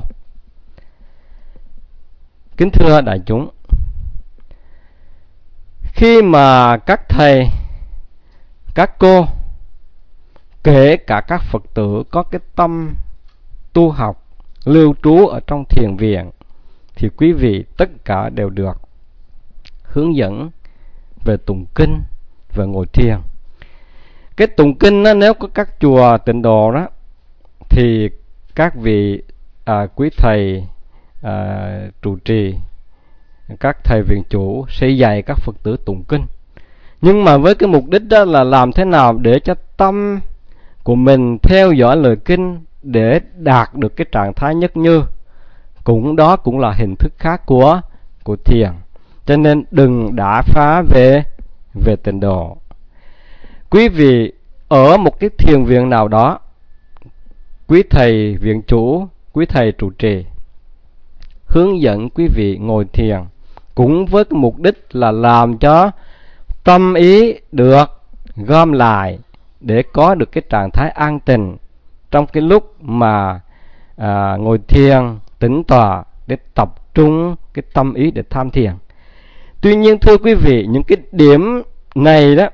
Kính thưa đại chúng, khi mà các thầy, các cô, kể cả các Phật tử có cái tâm tu học, lưu trú ở trong thiền viện, thì quý vị tất cả đều được hướng dẫn về tụng kinh và ngồi thiền. Cái tụng kinh đó, nếu có các chùa tịnh độ đó, thì các vị à, quý thầy à, trụ trì, các thầy viện chủ sẽ dạy các Phật tử tụng kinh. Nhưng mà với cái mục đích đó là làm thế nào để cho tâm của mình theo dõi lời kinh để đạt được cái trạng thái nhất như. Cũng đó cũng là hình thức khác của của thiền. Cho nên đừng đả phá về về tịnh độ. Quý vị ở một cái thiền viện nào đó, quý thầy viện chủ, quý thầy trụ trì hướng dẫn quý vị ngồi thiền cũng với cái mục đích là làm cho tâm ý được gom lại để có được cái trạng thái an tịnh trong cái lúc mà à, ngồi thiền tĩnh tọa, để tập trung cái tâm ý để tham thiền. Tuy nhiên thưa quý vị, những cái điểm này đó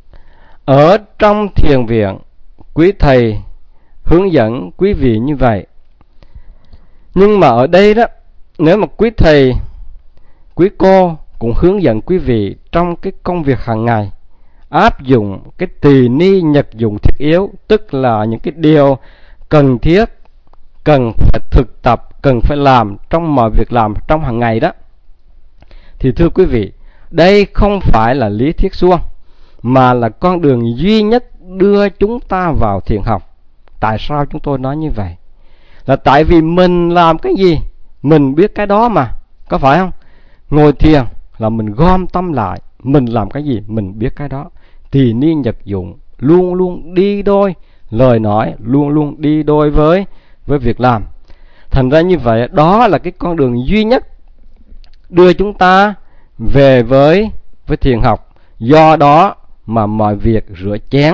ở trong thiền viện quý thầy hướng dẫn quý vị như vậy. Nhưng mà ở đây đó, nếu mà quý thầy, quý cô cũng hướng dẫn quý vị trong cái công việc hàng ngày, áp dụng cái tỳ ni nhật dụng thiết yếu, tức là những cái điều cần thiết, cần phải thực tập, cần phải làm trong mọi việc làm trong hàng ngày đó, thì thưa quý vị, đây không phải là lý thuyết suông, mà là con đường duy nhất đưa chúng ta vào thiền học. Tại sao chúng tôi nói như vậy? Là tại vì mình làm cái gì mình biết cái đó mà, có phải không? Ngồi thiền là mình gom tâm lại, mình làm cái gì mình biết cái đó. Tỳ ni nhật dụng luôn luôn đi đôi, lời nói luôn luôn đi đôi với với việc làm. Thành ra như vậy, đó là cái con đường duy nhất đưa chúng ta về với với thiền học. Do đó mà mọi việc rửa chén,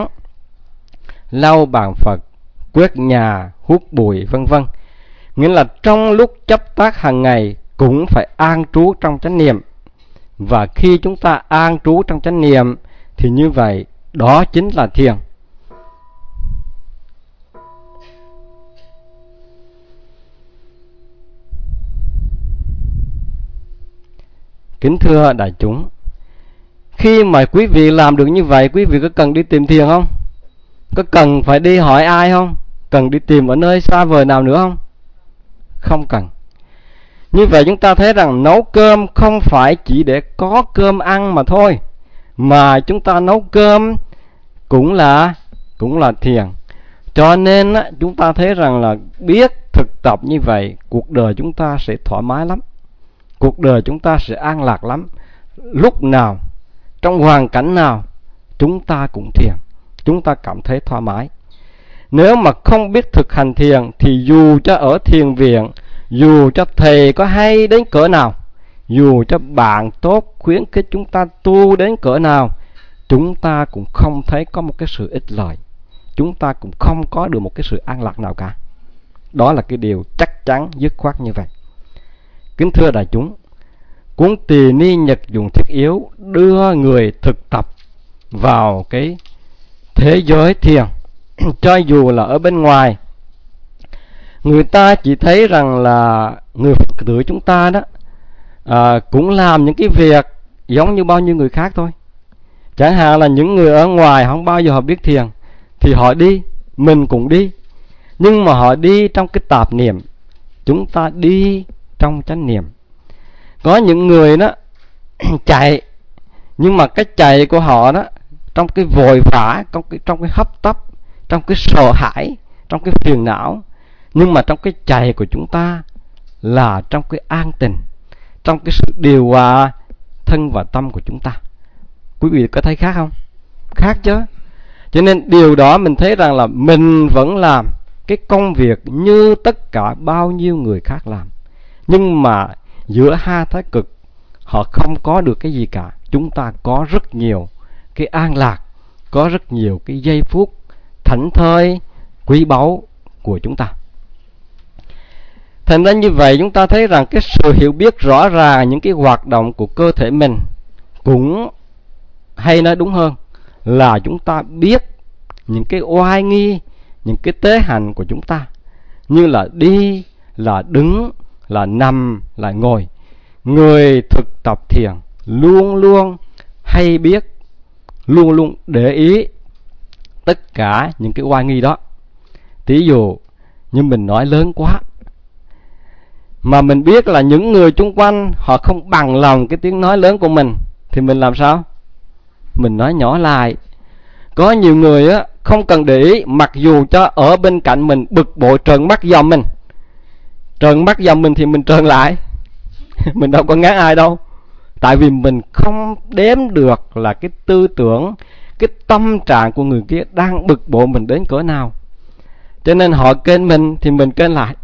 lau bàn Phật, quét nhà, hút bụi vân vân, nghĩa là trong lúc chấp tác hàng ngày cũng phải an trú trong chánh niệm. Và khi chúng ta an trú trong chánh niệm thì như vậy đó chính là thiền. Kính thưa đại chúng, khi mà quý vị làm được như vậy, quý vị có cần đi tìm thiền không? Có cần phải đi hỏi ai không? Cần đi tìm ở nơi xa vời nào nữa không? Không cần. Như vậy chúng ta thấy rằng nấu cơm không phải chỉ để có cơm ăn mà thôi, mà chúng ta nấu cơm cũng là cũng là thiền. Cho nên á, chúng ta thấy rằng là biết thực tập như vậy, cuộc đời chúng ta sẽ thoải mái lắm, cuộc đời chúng ta sẽ an lạc lắm. Lúc nào, trong hoàn cảnh nào, chúng ta cũng thiền, chúng ta cảm thấy thoải mái. Nếu mà không biết thực hành thiền thì dù cho ở thiền viện, dù cho thầy có hay đến cỡ nào, dù cho bạn tốt khuyến khích chúng ta tu đến cỡ nào, chúng ta cũng không thấy có một cái sự ích lợi, chúng ta cũng không có được một cái sự an lạc nào cả. Đó là cái điều chắc chắn dứt khoát như vậy. Kính thưa đại chúng, cuốn Tỳ Ni Nhật Dụng Thiết Yếu đưa người thực tập vào cái thế giới thiền. Cho dù là ở bên ngoài, người ta chỉ thấy rằng là người Phật tử chúng ta đó à, cũng làm những cái việc giống như bao nhiêu người khác thôi. Chẳng hạn là những người ở ngoài không bao giờ họ biết thiền, thì họ đi, mình cũng đi, nhưng mà họ đi trong cái tạp niệm, chúng ta đi trong chánh niệm. Có những người đó chạy, nhưng mà cái chạy của họ đó trong cái vội vã, trong cái, trong cái hấp tấp, trong cái sợ hãi, trong cái phiền não. Nhưng mà trong cái chạy của chúng ta là trong cái an tình, trong cái sự điều hòa thân và tâm của chúng ta. Quý vị có thấy khác không? Khác chứ. Cho nên điều đó mình thấy rằng là mình vẫn làm cái công việc như tất cả bao nhiêu người khác làm, nhưng mà giữa hai thái cực họ không có được cái gì cả. Chúng ta có rất nhiều cái an lạc, có rất nhiều cái giây phút thảnh thơi quý báu của chúng ta. Thành ra như vậy chúng ta thấy rằng cái sự hiểu biết rõ ràng những cái hoạt động của cơ thể mình, cũng hay nói đúng hơn là chúng ta biết những cái oai nghi, những cái tế hạnh của chúng ta, như là đi, là đứng, là nằm, là ngồi. Người thực tập thiền luôn luôn hay biết, luôn luôn để ý tất cả những cái oai nghi đó. Tỷ dụ như mình nói lớn quá, mà mình biết là những người chung quanh họ không bằng lòng cái tiếng nói lớn của mình, thì mình làm sao? Mình nói nhỏ lại. Có nhiều người á không cần để ý, mặc dù cho ở bên cạnh mình bực bội trợn mắt vào mình, trợn mắt vào mình thì mình trợn lại. Mình đâu có ngán ai đâu. Tại vì mình không đếm được là cái tư tưởng, cái tâm trạng của người kia đang bực bội mình đến cỡ nào. Cho nên họ kênh mình thì mình kênh lại.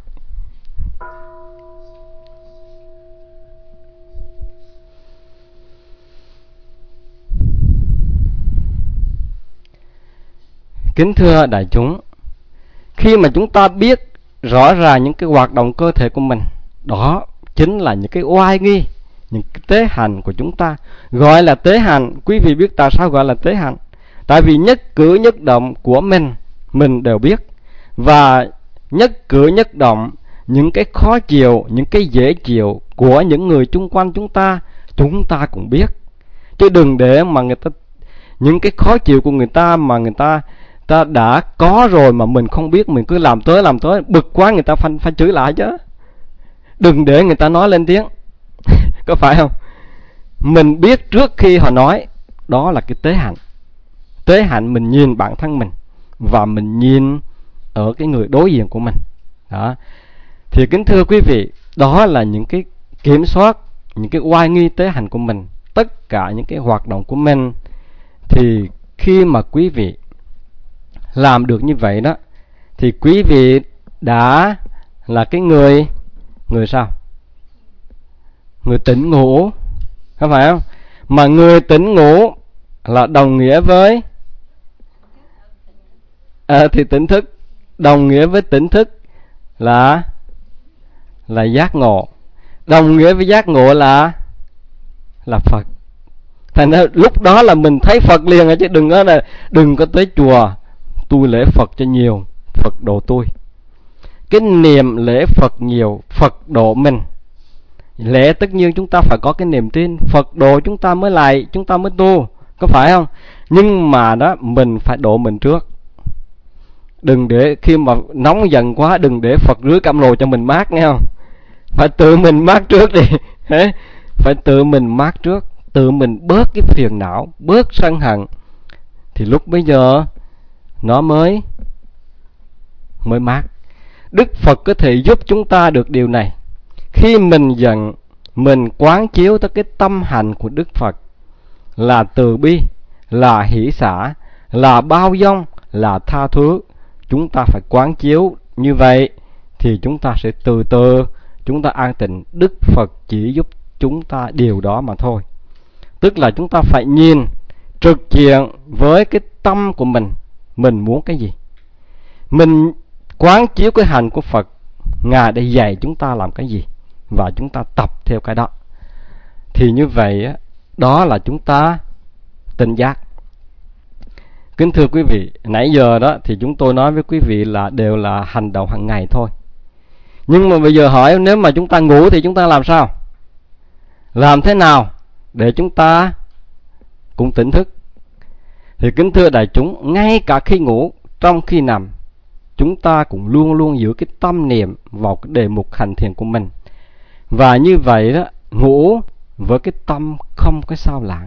Kính thưa đại chúng, khi mà chúng ta biết rõ ràng những cái hoạt động cơ thể của mình, đó chính là những cái oai nghi, những cái tế hạnh của chúng ta. Gọi là tế hạnh, quý vị biết tại sao gọi là tế hạnh? Tại vì nhất cử nhất động của mình, mình đều biết. Và nhất cử nhất động, những cái khó chịu, những cái dễ chịu của những người chung quanh chúng ta, chúng ta cũng biết. Chứ đừng để mà người ta, những cái khó chịu của người ta mà người ta ta đã có rồi mà mình không biết, mình cứ làm tới làm tới, bực quá người ta phải, phải chửi lại chứ. Đừng để người ta nói lên tiếng. Có phải không? Mình biết trước khi họ nói. Đó là cái tế hạnh. Tế hạnh mình nhìn bản thân mình, và mình nhìn ở cái người đối diện của mình. Đó. Thì kính thưa quý vị, đó là những cái kiểm soát, những cái oai nghi tế hạnh của mình, tất cả những cái hoạt động của mình. Thì khi mà quý vị làm được như vậy đó, thì quý vị đã là cái người Người sao? Người tỉnh ngủ, có phải không? Mà người tỉnh ngủ là đồng nghĩa với à, thì tỉnh thức. Đồng nghĩa với tỉnh thức là Là giác ngộ. Đồng nghĩa với giác ngộ là Là Phật. Thành ra lúc đó là mình thấy Phật liền, chứ đừng có là đừng có tới chùa tôi lễ Phật cho nhiều, Phật độ tôi. Cái niềm lễ Phật nhiều, Phật độ mình. Lễ tất nhiên chúng ta phải có cái niềm tin, Phật độ chúng ta mới lại, chúng ta mới tu, có phải không? Nhưng mà đó, mình phải độ mình trước. Đừng để khi mà nóng giận quá, đừng để Phật rưới cam lồ cho mình mát, nghe không? Phải tự mình mát trước đi. Phải tự mình mát trước, tự mình bớt cái phiền não, bớt sân hận, thì lúc bây giờ nó mới mới mát. Đức Phật có thể giúp chúng ta được điều này. Khi mình giận, mình quán chiếu tới cái tâm hành của Đức Phật là từ bi, là hỷ xả, là bao dung, là tha thứ. Chúng ta phải quán chiếu như vậy thì chúng ta sẽ từ từ chúng ta an tịnh. Đức Phật chỉ giúp chúng ta điều đó mà thôi. Tức là chúng ta phải nhìn trực diện với cái tâm của mình, mình muốn cái gì, mình quán chiếu cái hành của Phật, Ngài đã dạy chúng ta làm cái gì, và chúng ta tập theo cái đó. Thì như vậy đó là chúng ta tỉnh giác. Kính thưa quý vị, nãy giờ đó thì chúng tôi nói với quý vị là đều là hành động hàng ngày thôi. Nhưng mà bây giờ hỏi nếu mà chúng ta ngủ thì chúng ta làm sao? Làm thế nào để chúng ta cũng tỉnh thức? Thì kính thưa đại chúng, ngay cả khi ngủ, trong khi nằm, chúng ta cũng luôn luôn giữ cái tâm niệm vào cái đề mục hành thiền của mình. Và như vậy đó, ngủ với cái tâm không có sao lãng.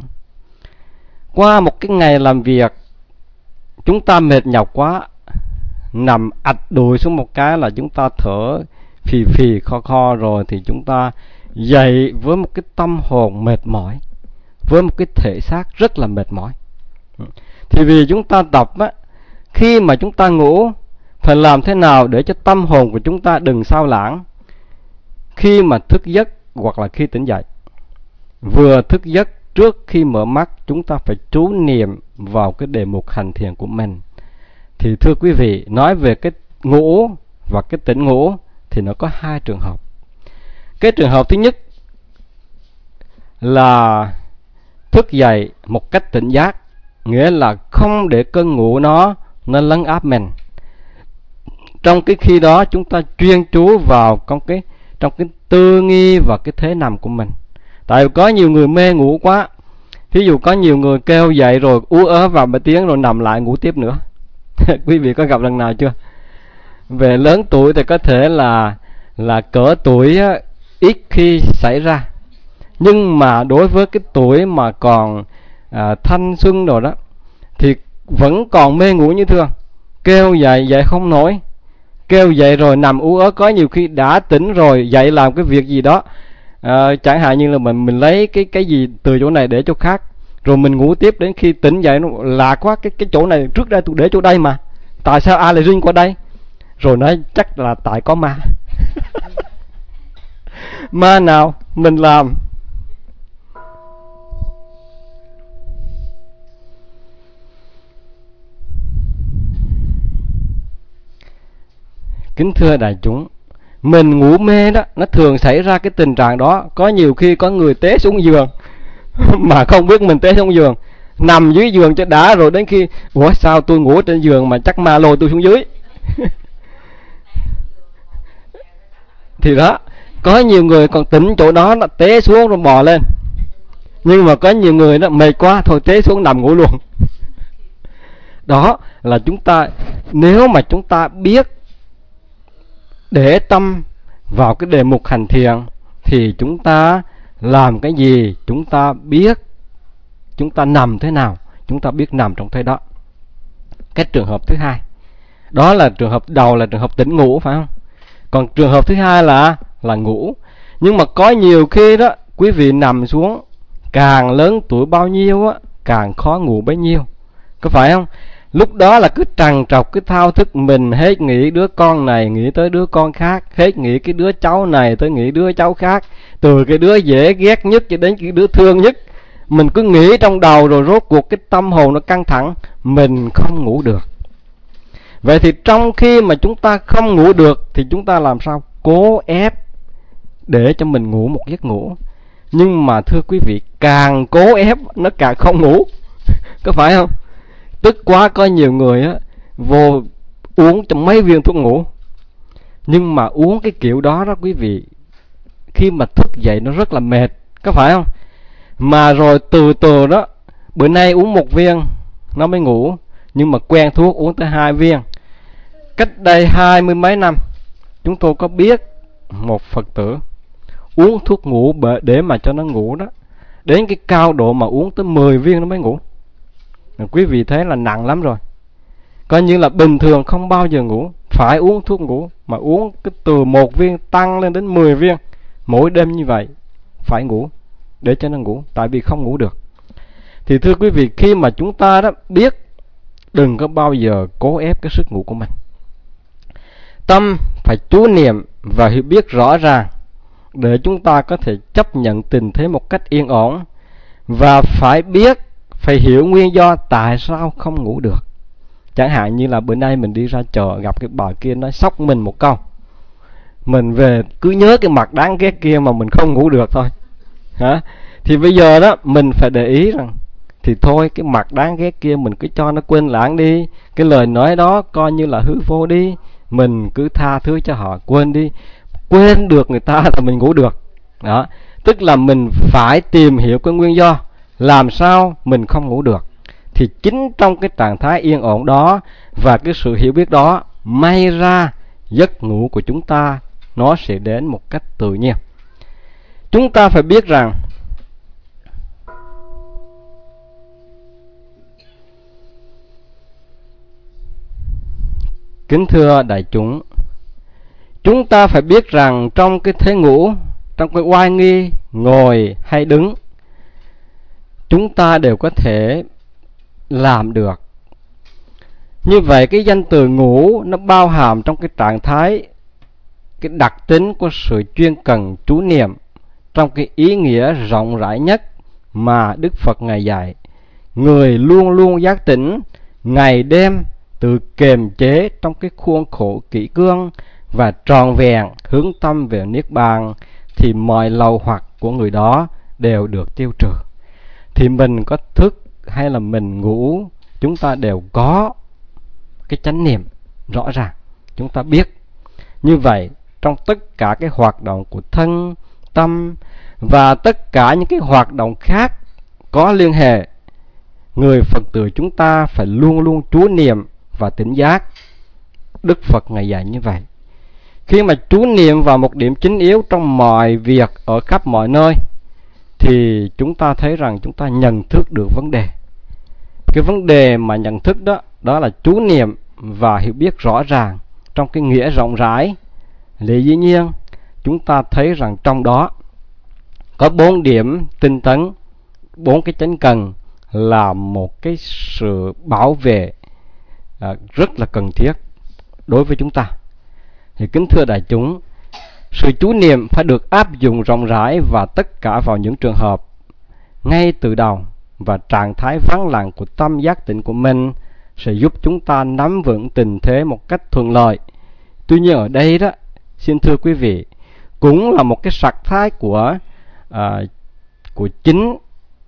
Qua một cái ngày làm việc, chúng ta mệt nhọc quá, nằm ạch đùi xuống một cái là chúng ta thở phì phì kho kho rồi, thì chúng ta dậy với một cái tâm hồn mệt mỏi, với một cái thể xác rất là mệt mỏi. Thì vì chúng ta tập á, khi mà chúng ta ngủ phải làm thế nào để cho tâm hồn của chúng ta đừng sao lãng khi mà thức giấc hoặc là khi tỉnh dậy. Vừa thức giấc, trước khi mở mắt, chúng ta phải chú niệm vào cái đề mục hành thiền của mình. Thì thưa quý vị, nói về cái ngủ và cái tỉnh ngủ thì nó có hai trường hợp. Cái trường hợp thứ nhất là thức dậy một cách tỉnh giác, nghĩa là không để cơn ngủ nó nó lấn áp mình. Trong cái khi đó chúng ta chuyên chú vào trong cái trong cái tư nghi và cái thế nằm của mình. Tại vì có nhiều người mê ngủ quá. Ví dụ có nhiều người kêu dậy rồi ú ớ vào một tiếng rồi nằm lại ngủ tiếp nữa. Quý vị có gặp lần nào chưa? Về lớn tuổi thì có thể là là cỡ tuổi á, ít khi xảy ra. Nhưng mà đối với cái tuổi mà còn à, thanh xuân rồi đó thì vẫn còn mê ngủ như thường. Kêu dậy dậy không nổi, kêu dậy rồi nằm ú ớ. Có nhiều khi đã tỉnh rồi dậy làm cái việc gì đó, à, chẳng hạn như là mình mình lấy cái cái gì từ chỗ này để chỗ khác, rồi mình ngủ tiếp đến khi tỉnh dậy nó lạ quá, cái cái chỗ này trước đây tôi để chỗ đây mà, tại sao ai lại rinh qua đây? Rồi nói chắc là tại có ma. Ma nào mình làm? Kính thưa đại chúng, mình ngủ mê đó, nó thường xảy ra cái tình trạng đó. Có nhiều khi có người té xuống giường mà không biết mình té xuống giường, nằm dưới giường cho đã, rồi đến khi ủa sao tôi ngủ trên giường mà chắc ma lôi tôi xuống dưới. Thì đó, có nhiều người còn tỉnh chỗ đó nó té xuống rồi bò lên. Nhưng mà có nhiều người đó mệt quá thôi té xuống nằm ngủ luôn. Đó là chúng ta, nếu mà chúng ta biết để tâm vào cái đề mục hành thiền thì chúng ta làm cái gì, chúng ta biết, chúng ta nằm thế nào, chúng ta biết nằm trong thế đó. Cái trường hợp thứ hai, đó là trường hợp đầu là trường hợp tỉnh ngủ, phải không? Còn trường hợp thứ hai là là ngủ. Nhưng mà có nhiều khi đó, quý vị nằm xuống, càng lớn tuổi bao nhiêu á, càng khó ngủ bấy nhiêu, có phải không? Lúc đó là cứ trằn trọc, cứ thao thức mình, hết nghĩ đứa con này nghĩ tới đứa con khác, hết nghĩ cái đứa cháu này tới nghĩ đứa cháu khác, từ cái đứa dễ ghét nhất cho đến cái đứa thương nhất. Mình cứ nghĩ trong đầu rồi rốt cuộc cái tâm hồn nó căng thẳng, mình không ngủ được. Vậy thì trong khi mà chúng ta không ngủ được thì chúng ta làm sao? Cố ép để cho mình ngủ một giấc ngủ. Nhưng mà thưa quý vị, càng cố ép nó càng không ngủ. Có phải không? Tức quá, có nhiều người á vô uống cho mấy viên thuốc ngủ. Nhưng mà uống cái kiểu đó đó quý vị, khi mà thức dậy nó rất là mệt, có phải không? Mà rồi từ từ đó, bữa nay uống một viên nó mới ngủ, nhưng mà quen thuốc uống tới hai viên. Cách đây hai mươi mấy năm, chúng tôi có biết một Phật tử uống thuốc ngủ để mà cho nó ngủ đó, đến cái cao độ mà uống tới mười viên nó mới ngủ. Quý vị thấy là nặng lắm rồi. Coi như là bình thường không bao giờ ngủ, phải uống thuốc ngủ, mà uống cái từ một viên tăng lên đến mười viên mỗi đêm như vậy, phải ngủ để cho nó ngủ, tại vì không ngủ được. Thì thưa quý vị, khi mà chúng ta đó biết, đừng có bao giờ cố ép cái sức ngủ của mình. Tâm phải chú niệm và hiểu biết rõ ràng để chúng ta có thể chấp nhận tình thế một cách yên ổn, và phải biết, phải hiểu nguyên do tại sao không ngủ được. Chẳng hạn như là bữa nay mình đi ra chợ gặp cái bà kia nói sốc mình một câu, mình về cứ nhớ cái mặt đáng ghét kia mà mình không ngủ được thôi. Hả? Thì bây giờ đó mình phải để ý rằng thì thôi, cái mặt đáng ghét kia mình cứ cho nó quên lãng đi, cái lời nói đó coi như là hư vô đi, mình cứ tha thứ cho họ, quên đi. Quên được người ta thì mình ngủ được. Đó, tức là mình phải tìm hiểu cái nguyên do làm sao mình không ngủ được. Thì chính trong cái trạng thái yên ổn đó và cái sự hiểu biết đó, may ra giấc ngủ của chúng ta nó sẽ đến một cách tự nhiên. Chúng ta phải biết rằng kính thưa đại chúng, chúng ta phải biết rằng trong cái thế ngủ, trong cái oai nghi, ngồi hay đứng, chúng ta đều có thể làm được. Như vậy cái danh từ ngủ nó bao hàm trong cái trạng thái, cái đặc tính của sự chuyên cần chú niệm trong cái ý nghĩa rộng rãi nhất mà Đức Phật Ngài dạy. Người luôn luôn giác tỉnh, ngày đêm tự kiềm chế trong cái khuôn khổ kỷ cương và tròn vẹn hướng tâm về Niết Bàn, thì mọi lậu hoặc của người đó đều được tiêu trừ. Thì mình có thức hay là mình ngủ, chúng ta đều có cái chánh niệm rõ ràng, chúng ta biết. Như vậy trong tất cả cái hoạt động của thân, tâm và tất cả những cái hoạt động khác có liên hệ, người Phật tử chúng ta phải luôn luôn chú niệm và tỉnh giác. Đức Phật Ngài dạy như vậy. Khi mà chú niệm vào một điểm chính yếu trong mọi việc ở khắp mọi nơi, thì chúng ta thấy rằng chúng ta nhận thức được vấn đề. Cái vấn đề mà nhận thức đó, đó là chú niệm và hiểu biết rõ ràng trong cái nghĩa rộng rãi. Lẽ dĩ nhiên, chúng ta thấy rằng trong đó có bốn điểm tinh tấn, bốn cái chánh cần là một cái sự bảo vệ à, rất là cần thiết đối với chúng ta. Thì kính thưa đại chúng, sự chú niệm phải được áp dụng rộng rãi và tất cả vào những trường hợp ngay từ đầu, và trạng thái vắng lặng của tâm giác tỉnh của mình sẽ giúp chúng ta nắm vững tình thế một cách thuận lợi. Tuy nhiên ở đây đó, xin thưa quý vị, cũng là một cái sắc thái của à, của chính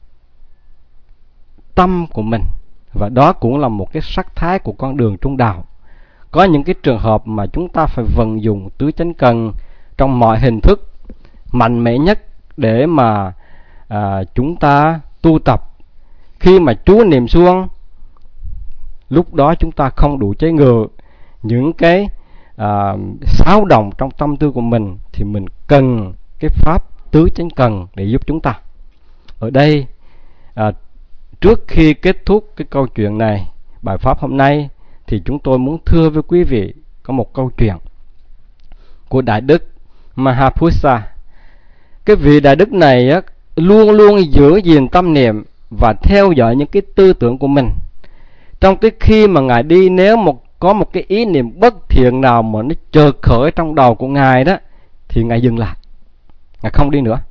tâm của mình, và đó cũng là một cái sắc thái của con đường trung đạo. Có những cái trường hợp mà chúng ta phải vận dụng tứ chánh cần trong mọi hình thức mạnh mẽ nhất để mà à, chúng ta tu tập. Khi mà chú niệm xuống, lúc đó chúng ta không đủ chế ngự những cái à, xáo động trong tâm tư của mình, thì mình cần cái pháp tứ chánh cần để giúp chúng ta. Ở đây à, trước khi kết thúc cái câu chuyện này, bài pháp hôm nay, thì chúng tôi muốn thưa với quý vị có một câu chuyện của Đại Đức Mahapurusa. Cái vị Đại Đức này á, luôn luôn giữ gìn tâm niệm và theo dõi những cái tư tưởng của mình. Trong cái khi mà Ngài đi, nếu một có một cái ý niệm bất thiện nào mà nó chợt khởi trong đầu của Ngài đó, thì Ngài dừng lại, Ngài không đi nữa.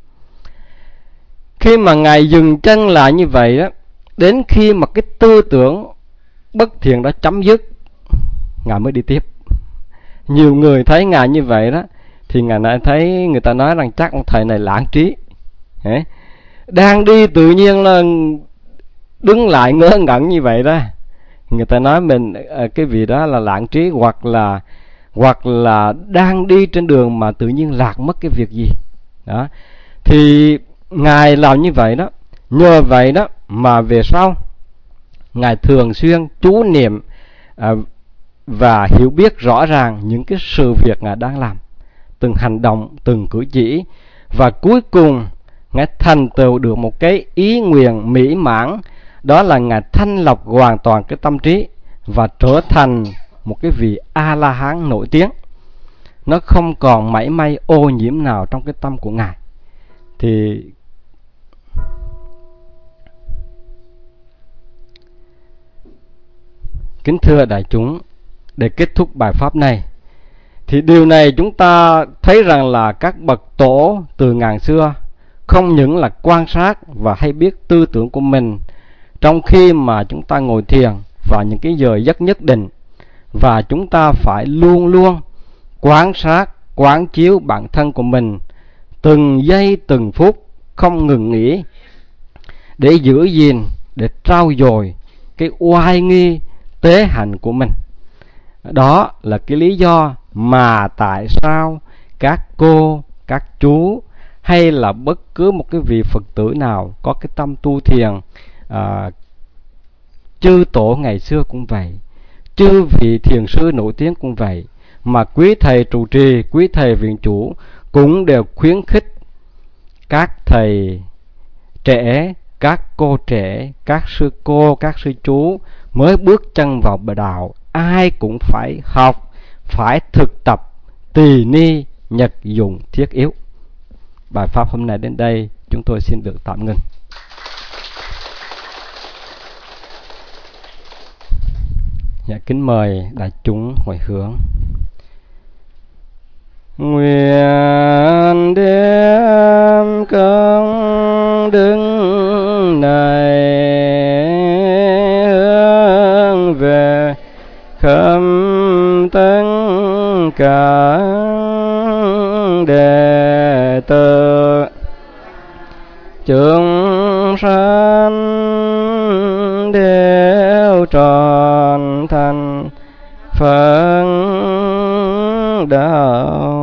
Khi mà Ngài dừng chân lại như vậy đó, đến khi mà cái tư tưởng bất thiện đó chấm dứt, Ngài mới đi tiếp. Nhiều người thấy Ngài như vậy đó, thì Ngài lại thấy người ta nói rằng chắc ông thầy này lãng trí. Đấy. Đang đi tự nhiên là đứng lại ngớ ngẩn như vậy đó, người ta nói mình cái vị đó là lãng trí, hoặc là hoặc là đang đi trên đường mà tự nhiên lạc mất cái việc gì đó. Thì Ngài làm như vậy đó, nhờ vậy đó mà về sau Ngài thường xuyên chú niệm à, và hiểu biết rõ ràng những cái sự việc Ngài đang làm, từng hành động, từng cử chỉ, và cuối cùng Ngài thành tựu được một cái ý nguyện mỹ mãn, đó là Ngài thanh lọc hoàn toàn cái tâm trí và trở thành một cái vị A-la-hán nổi tiếng. Nó không còn mảy may ô nhiễm nào trong cái tâm của Ngài. Thì kính thưa đại chúng, để kết thúc bài pháp này, thì điều này chúng ta thấy rằng là các bậc tổ từ ngàn xưa không những là quan sát và hay biết tư tưởng của mình trong khi mà chúng ta ngồi thiền vào những cái giờ giấc nhất định, và chúng ta phải luôn luôn quan sát, quán chiếu bản thân của mình từng giây từng phút, không ngừng nghỉ, để giữ gìn, để trau dồi cái oai nghi tế hạnh của mình. Đó là cái lý do mà tại sao các cô, các chú hay là bất cứ một cái vị Phật tử nào có cái tâm tu thiền, à, chư tổ ngày xưa cũng vậy, chư vị thiền sư nổi tiếng cũng vậy, mà quý thầy trụ trì, quý thầy viện chủ cũng đều khuyến khích các thầy trẻ, các cô trẻ, các sư cô, các sư chú mới bước chân vào bờ đạo, ai cũng phải học, phải thực tập tỳ ni nhật dụng thiết yếu. Bài pháp hôm nay đến đây chúng tôi xin được tạm ngừng. Dạ, kính mời đại chúng hồi hướng. Nguyện đem công đức này hướng về khắp tất cả đệ tử chúng sanh đều tròn thành Phật đạo.